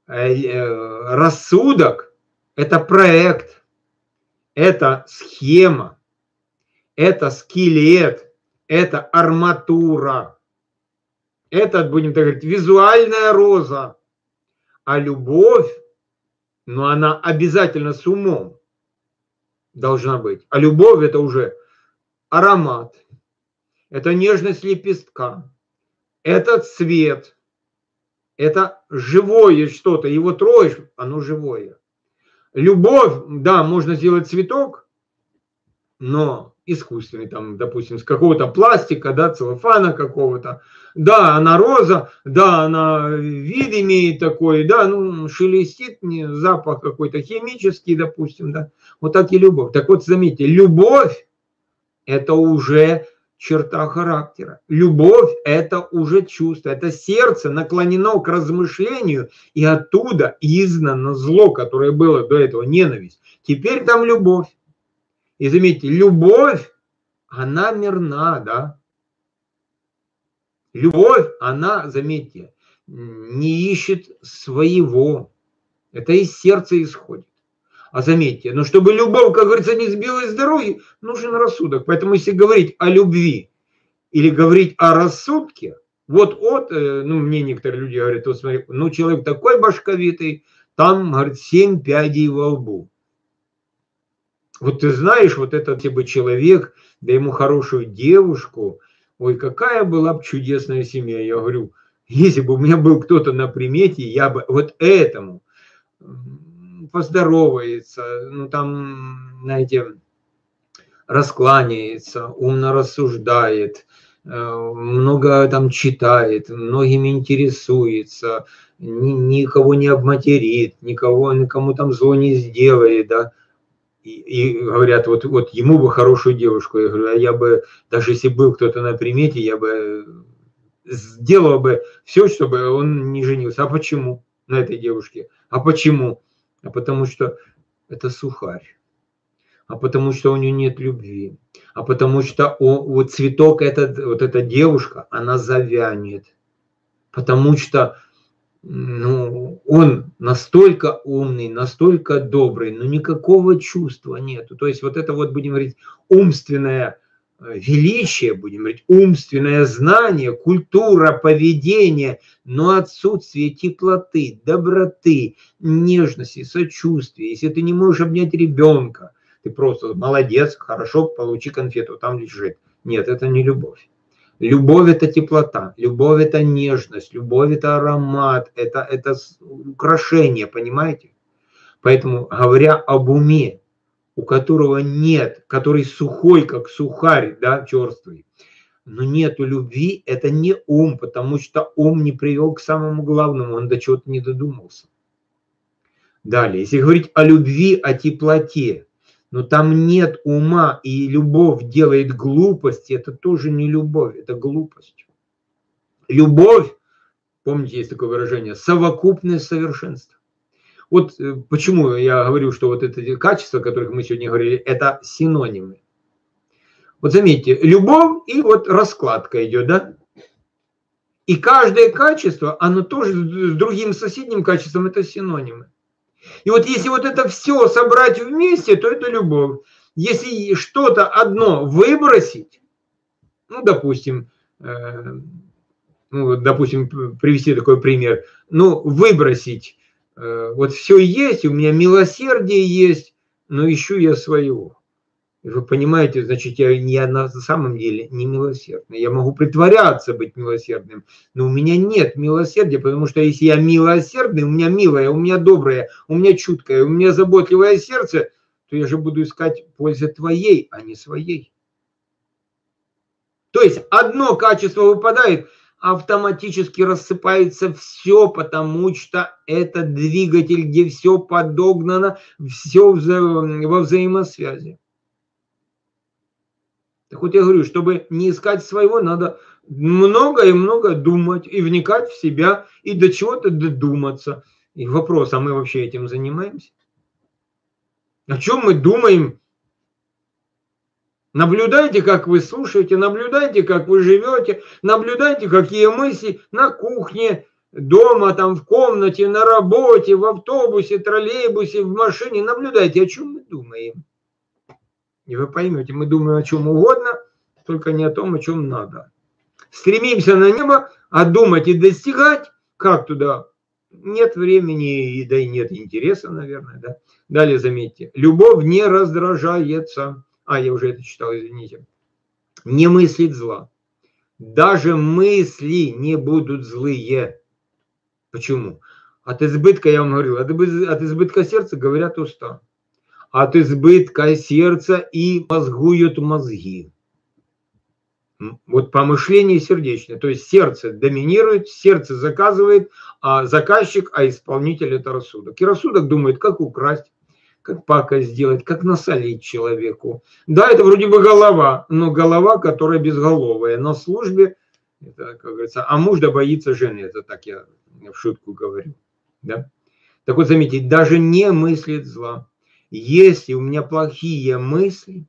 рассудок – это проект, это схема, это скелет, это арматура, это, будем так говорить, визуальная роза, а любовь, но она обязательно с умом должна быть. А любовь – это уже аромат, это нежность лепестка, это цвет, это живое что-то. Его троишь, оно живое. Любовь, да, можно сделать цветок, но искусственный, там, допустим, с какого-то пластика, да, целлофана какого-то. Да, она роза, да, она вид имеет такой, да, ну, шелестит, мне запах какой-то химический, допустим, да. Вот так и любовь. Так вот, заметьте, любовь – это уже черта характера. Любовь – это уже чувство, это сердце наклонено к размышлению, и оттуда изгнано зло, которое было до этого, ненависть. Теперь там любовь. И заметьте, любовь, она мирна, да. Любовь, она, заметьте, не ищет своего. Это из сердца исходит. А заметьте, но чтобы любовь, как говорится, не сбила с дороги, нужен рассудок. Поэтому если говорить о любви или говорить о рассудке, вот от, ну, мне некоторые люди говорят, вот смотри, ну, человек такой башковитый, там, говорит, семь пядей во лбу. Вот ты знаешь, вот этот бы человек, да ему хорошую девушку, ой, какая была бы чудесная семья. Я говорю, если бы у меня был кто-то на примете, я бы вот этому поздоровается, ну там, знаете, раскланяется, умно рассуждает, много там читает, многими интересуется, ни, никого не обматерит, никого, никому там зло не сделает, да. И, и говорят, вот, вот ему бы хорошую девушку. Я говорю, а я бы, даже если был кто-то на примете, я бы сделал бы все, чтобы он не женился. А почему на этой девушке? А почему? А потому что это сухарь. А потому что у нее нет любви. А потому что он, вот цветок, этот, вот эта девушка, она завянет. Потому что ну, он настолько умный, настолько добрый, но никакого чувства нету. То есть вот это вот, будем говорить, умственное величие, будем говорить, умственное знание, культура, поведение, но отсутствие теплоты, доброты, нежности, сочувствия. Если ты не можешь обнять ребенка, ты просто молодец, хорошо, получи конфету, там лежит. Нет, это не любовь. Любовь – это теплота, любовь – это нежность, любовь – это аромат, это, это украшение, понимаете? Поэтому, говоря об уме, у которого нет, который сухой, как сухарь, да, черствый, но нету любви, это не ум, потому что ум не привел к самому главному, он до чего-то не додумался. Далее, если говорить о любви, о теплоте, но там нет ума, и любовь делает глупость, это тоже не любовь, это глупость. Любовь, помните, есть такое выражение, совокупное совершенство. Вот почему я говорю, что вот эти качества, о которых мы сегодня говорили, это синонимы. Вот заметьте, любовь и вот раскладка идет, да? И каждое качество, оно тоже с другим соседним качеством, это синонимы. И вот если вот это все собрать вместе, то это любовь. Если что-то одно выбросить, ну, допустим, э, ну, допустим, привести такой пример, ну, выбросить, э, вот все есть, у меня милосердие есть, но ищу я своего. И вы понимаете, значит, я, я на самом деле не милосердный. Я могу притворяться быть милосердным, но у меня нет милосердия, потому что если я милосердный, у меня милое, у меня доброе, у меня чуткое, у меня заботливое сердце, то я же буду искать пользы твоей, а не своей. То есть одно качество выпадает, автоматически рассыпается все, потому что это двигатель, где все подогнано, все во взаимосвязи. Так вот я говорю, чтобы не искать своего, надо много и много думать, и вникать в себя, и до чего-то додуматься. И вопрос, а мы вообще этим занимаемся? О чем мы думаем? Наблюдайте, как вы слушаете, наблюдайте, как вы живете, наблюдайте, какие мысли на кухне, дома, там, в комнате, на работе, в автобусе, троллейбусе, в машине. Наблюдайте, о чем мы думаем. И вы поймете, мы думаем о чем угодно, только не о том, о чем надо. Стремимся на небо, а думать и достигать, как туда? Нет времени, да и нет интереса, наверное. Да? Далее заметьте, любовь не раздражается. А, я уже это читал, извините. Не мыслит зла. Даже мысли не будут злые. Почему? От избытка, я вам говорил, от избытка сердца говорят уста. От избытка сердца и мозгуют мозги. Вот помышление сердечное. То есть сердце доминирует, сердце заказывает, а заказчик, а исполнитель это рассудок. И рассудок думает, как украсть, как пакость сделать, как насолить человеку. Да, это вроде бы голова, но голова, которая безголовая. На службе, это, как говорится, а муж да боится жены. Это так я в шутку говорю. Да? Так вот, заметьте, даже не мыслит зла. Если у меня плохие мысли,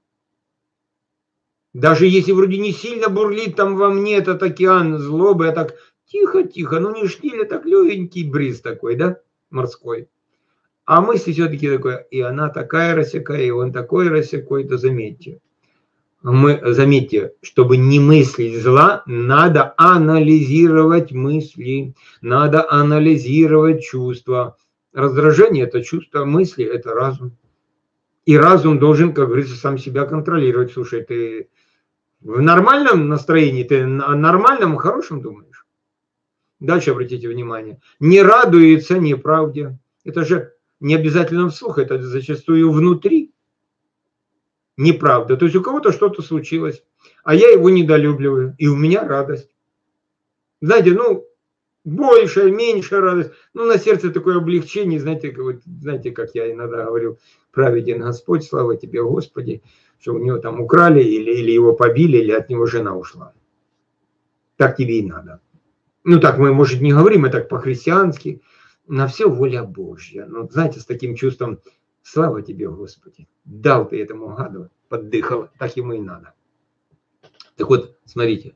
даже если вроде не сильно бурлит там во мне этот океан злобы, я так тихо-тихо, ну не штиль, а так легенький бриз такой, да, морской. А мысли все-таки такое, и она такая рассекая, и он такой рассекой, то заметьте. Мы, заметьте, чтобы не мыслить зла, надо анализировать мысли, надо анализировать чувства. Раздражение – это чувство, мысли – это разум. И разум должен, как говорится, сам себя контролировать. Слушай, ты в нормальном настроении, ты о нормальном, хорошем думаешь? Дальше обратите внимание. Не радуется неправде. Это же не обязательно вслух, это зачастую внутри. Неправда. То есть у кого-то что-то случилось. а я его недолюбливаю, и у меня радость. Знаете, ну, больше, меньше радость. Ну, на сердце такое облегчение, знаете, вот, знаете, как я иногда говорил, праведен Господь, слава тебе, Господи, что у него там украли, или, или его побили, или от него жена ушла. Так тебе и надо. Ну, так мы, может, не говорим, а так по-христиански. На все воля Божья. Ну, знаете, с таким чувством, слава тебе, Господи, дал ты этому гаду, поддыхал, так ему и надо. Так вот, смотрите,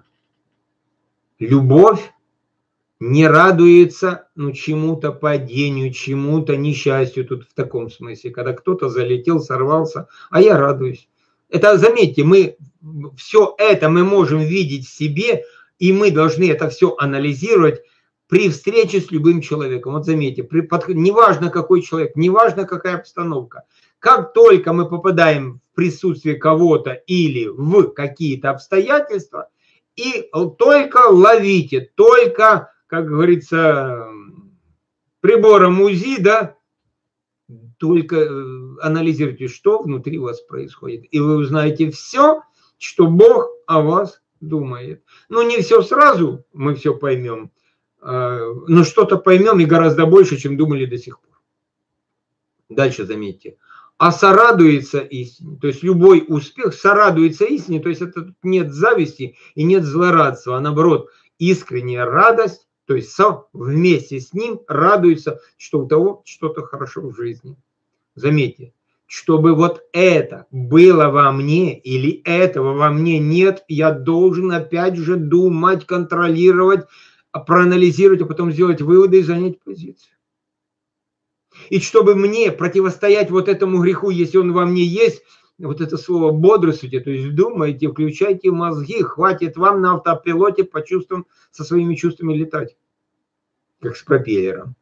любовь не радуется, ну, чему-то падению, чему-то несчастью, тут в таком смысле, когда кто-то залетел, сорвался, а я радуюсь. Это, заметьте, мы все это мы можем видеть в себе, и мы должны это все анализировать при встрече с любым человеком. Вот заметьте, при, под, неважно какой человек, неважно какая обстановка, как только мы попадаем в присутствие кого-то или в какие-то обстоятельства, и только ловите, только, как говорится, прибором УЗИ, да, только анализируйте, что внутри вас происходит. И вы узнаете все, что Бог о вас думает. Ну, не все сразу, мы все поймем, но что-то поймем и гораздо больше, чем думали до сих пор. Дальше заметьте. А сорадуется истине, то есть любой успех сорадуется истине, то есть это нет зависти и нет злорадства, а наоборот, искренняя радость, то есть со, вместе с ним радуется, что у того что-то хорошо в жизни. Заметьте, чтобы вот это было во мне или этого во мне нет, я должен опять же думать, контролировать, проанализировать, а потом сделать выводы и занять позицию. И чтобы мне противостоять вот этому греху, если он во мне есть, вот это слово бодрствуйте, то есть думайте, включайте мозги, хватит вам на автопилоте по чувствам, со своими чувствами летать, как с пропеллером.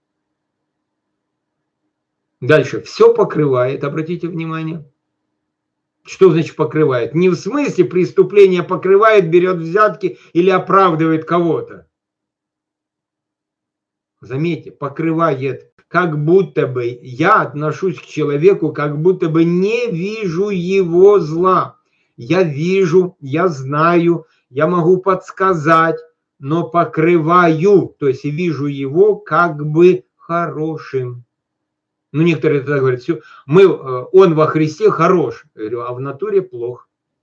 Дальше, все покрывает, обратите внимание. Что значит покрывает? Не в смысле преступление покрывает, берет взятки или оправдывает кого-то. Заметьте, покрывает. Как будто бы я отношусь к человеку, как будто бы не вижу его зла. Я вижу, я знаю, я могу подсказать, но покрываю, то есть вижу его как бы хорошим. Ну, некоторые тогда говорят, все, мы, он во Христе хорош. Я говорю, а в натуре плохо.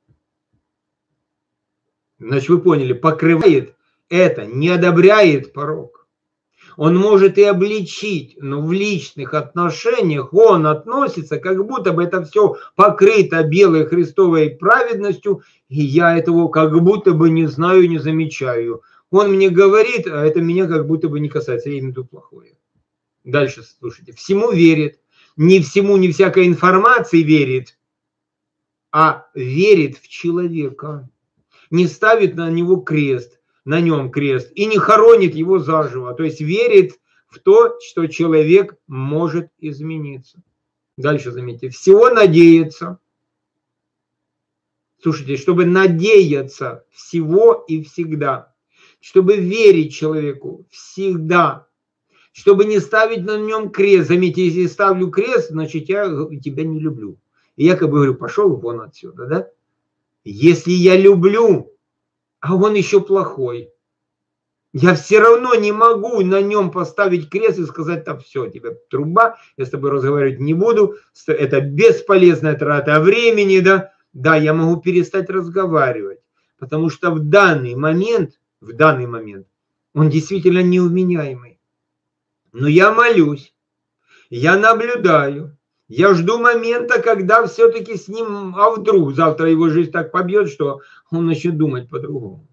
Значит, вы поняли, покрывает это, не одобряет порок. Он может и обличить, но в личных отношениях он относится, как будто бы это все покрыто белой христовой праведностью, и я этого как будто бы не знаю, не замечаю. Он мне говорит, а это меня как будто бы не касается, я имею в виду плохое. Дальше слушайте. Всему верит, не всему, не всякой информации верит, а верит в человека. Не ставит на него крест. на нем крест, и не хоронит его заживо, то есть верит в то, что человек может измениться. Дальше заметьте, всего надеется. Слушайте, чтобы надеяться всего и всегда, чтобы верить человеку всегда, чтобы не ставить на нем крест. Заметьте, если ставлю крест, значит я тебя не люблю. И я как бы говорю, пошел вон отсюда, да? Если я люблю, а он еще плохой, я все равно не могу на нем поставить крест и сказать, там все, тебе труба, я с тобой разговаривать не буду, это бесполезная трата времени, да, да, я могу перестать разговаривать, потому что в данный момент, в данный момент он действительно неувменяемый. Но я молюсь, я наблюдаю, я жду момента, когда все-таки с ним, а вдруг завтра его жизнь так побьет, что он начнет думать по-другому.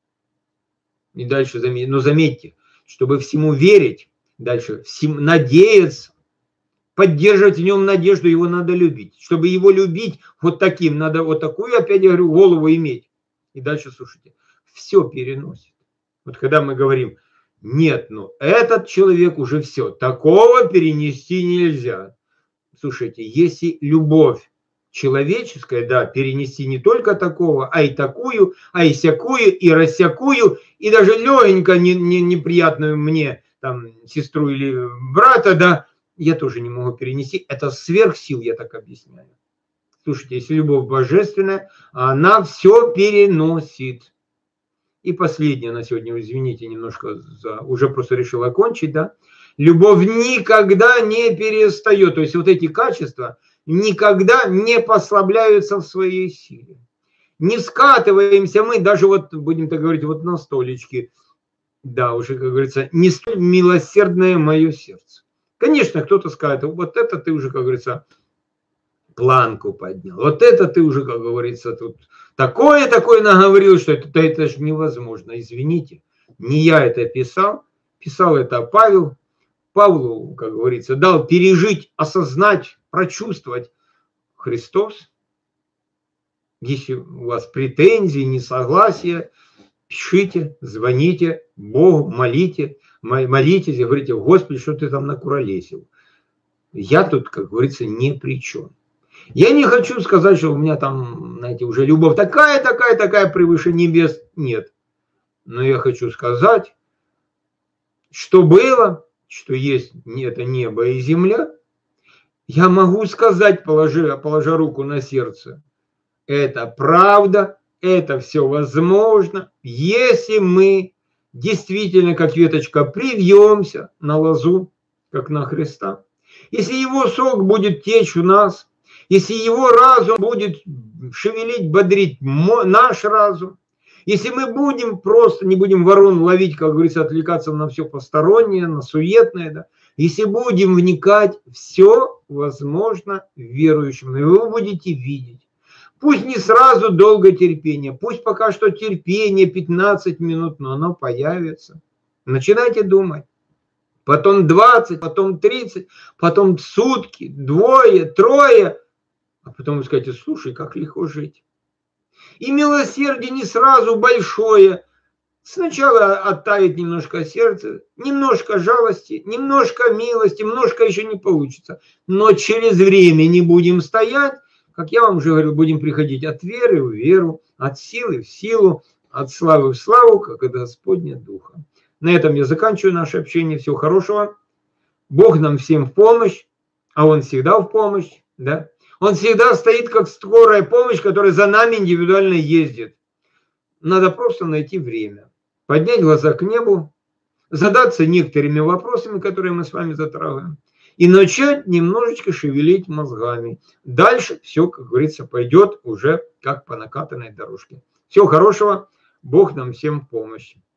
И дальше, но заметьте, чтобы всему верить, дальше всем надеяться, поддерживать в нем надежду, его надо любить. Чтобы его любить вот таким, надо вот такую, опять я говорю, голову иметь. И дальше, слушайте, все переносит. Вот когда мы говорим, нет, ну этот человек уже все, такого перенести нельзя. Слушайте, если любовь человеческая, да, перенести не только такого, а и такую, а и сякую, и рассякую, и даже легенько не, не, неприятную мне там сестру или брата, да, я тоже не могу перенести. Это сверх сил, я так объясняю. Слушайте, если любовь божественная, она все переносит. И последнее на сегодня, извините, немножко за, уже просто решил окончить, да. Любовь никогда не перестает. То есть вот эти качества никогда не послабляются в своей силе. Не скатываемся мы, даже вот, будем так говорить, вот на столечке. Да, уже, как говорится, не столь милосердное мое сердце. Конечно, кто-то скажет, вот это ты уже, как говорится, планку поднял. Вот это ты уже, как говорится, тут такое-такое наговорил, что это, это же невозможно. Извините, не я это писал, писал это Павел. Павлу, как говорится, дал пережить, осознать, прочувствовать Христос. Если у вас претензии, несогласия, пишите, звоните Богу, молите, молитесь и говорите: Господи, что ты там накуролесил. Я тут, как говорится, ни при чем. Я не хочу сказать, что у меня там, знаете, уже любовь такая, такая, такая превыше небес. Нет. Но я хочу сказать, что было, что есть это небо и земля. Я могу сказать, положа, положа руку на сердце, это правда, это все возможно, если мы действительно, как веточка, привьемся на лозу, как на Христа. Если его сок будет течь в нас, если его разум будет шевелить, бодрить наш разум, если мы будем просто, не будем ворон ловить, как говорится, отвлекаться на все постороннее, на суетное, да, если будем вникать, все возможно верующим, и вы будете видеть. Пусть не сразу долго терпение, пусть пока что терпение пятнадцать минут, но оно появится. Начинайте думать. Потом двадцать, потом тридцать, потом сутки, двое, трое. А потом вы скажете: слушай, как легко жить. И милосердие не сразу большое. Сначала оттает немножко сердце, немножко жалости, немножко милости, немножко еще не получится. Но через время не будем стоять. Как я вам уже говорил, будем приходить от веры в веру, от силы в силу, от славы в славу, как от Господня Духа. На этом я заканчиваю наше общение. Всего хорошего. Бог нам всем в помощь, а Он всегда в помощь. Да? Он всегда стоит как скорая помощь, которая за нами индивидуально ездит. Надо просто найти время, поднять глаза к небу, задаться некоторыми вопросами, которые мы с вами затрагиваем, и начать немножечко шевелить мозгами. Дальше все, как говорится, пойдет уже как по накатанной дорожке. Всего хорошего. Бог нам всем в помощь.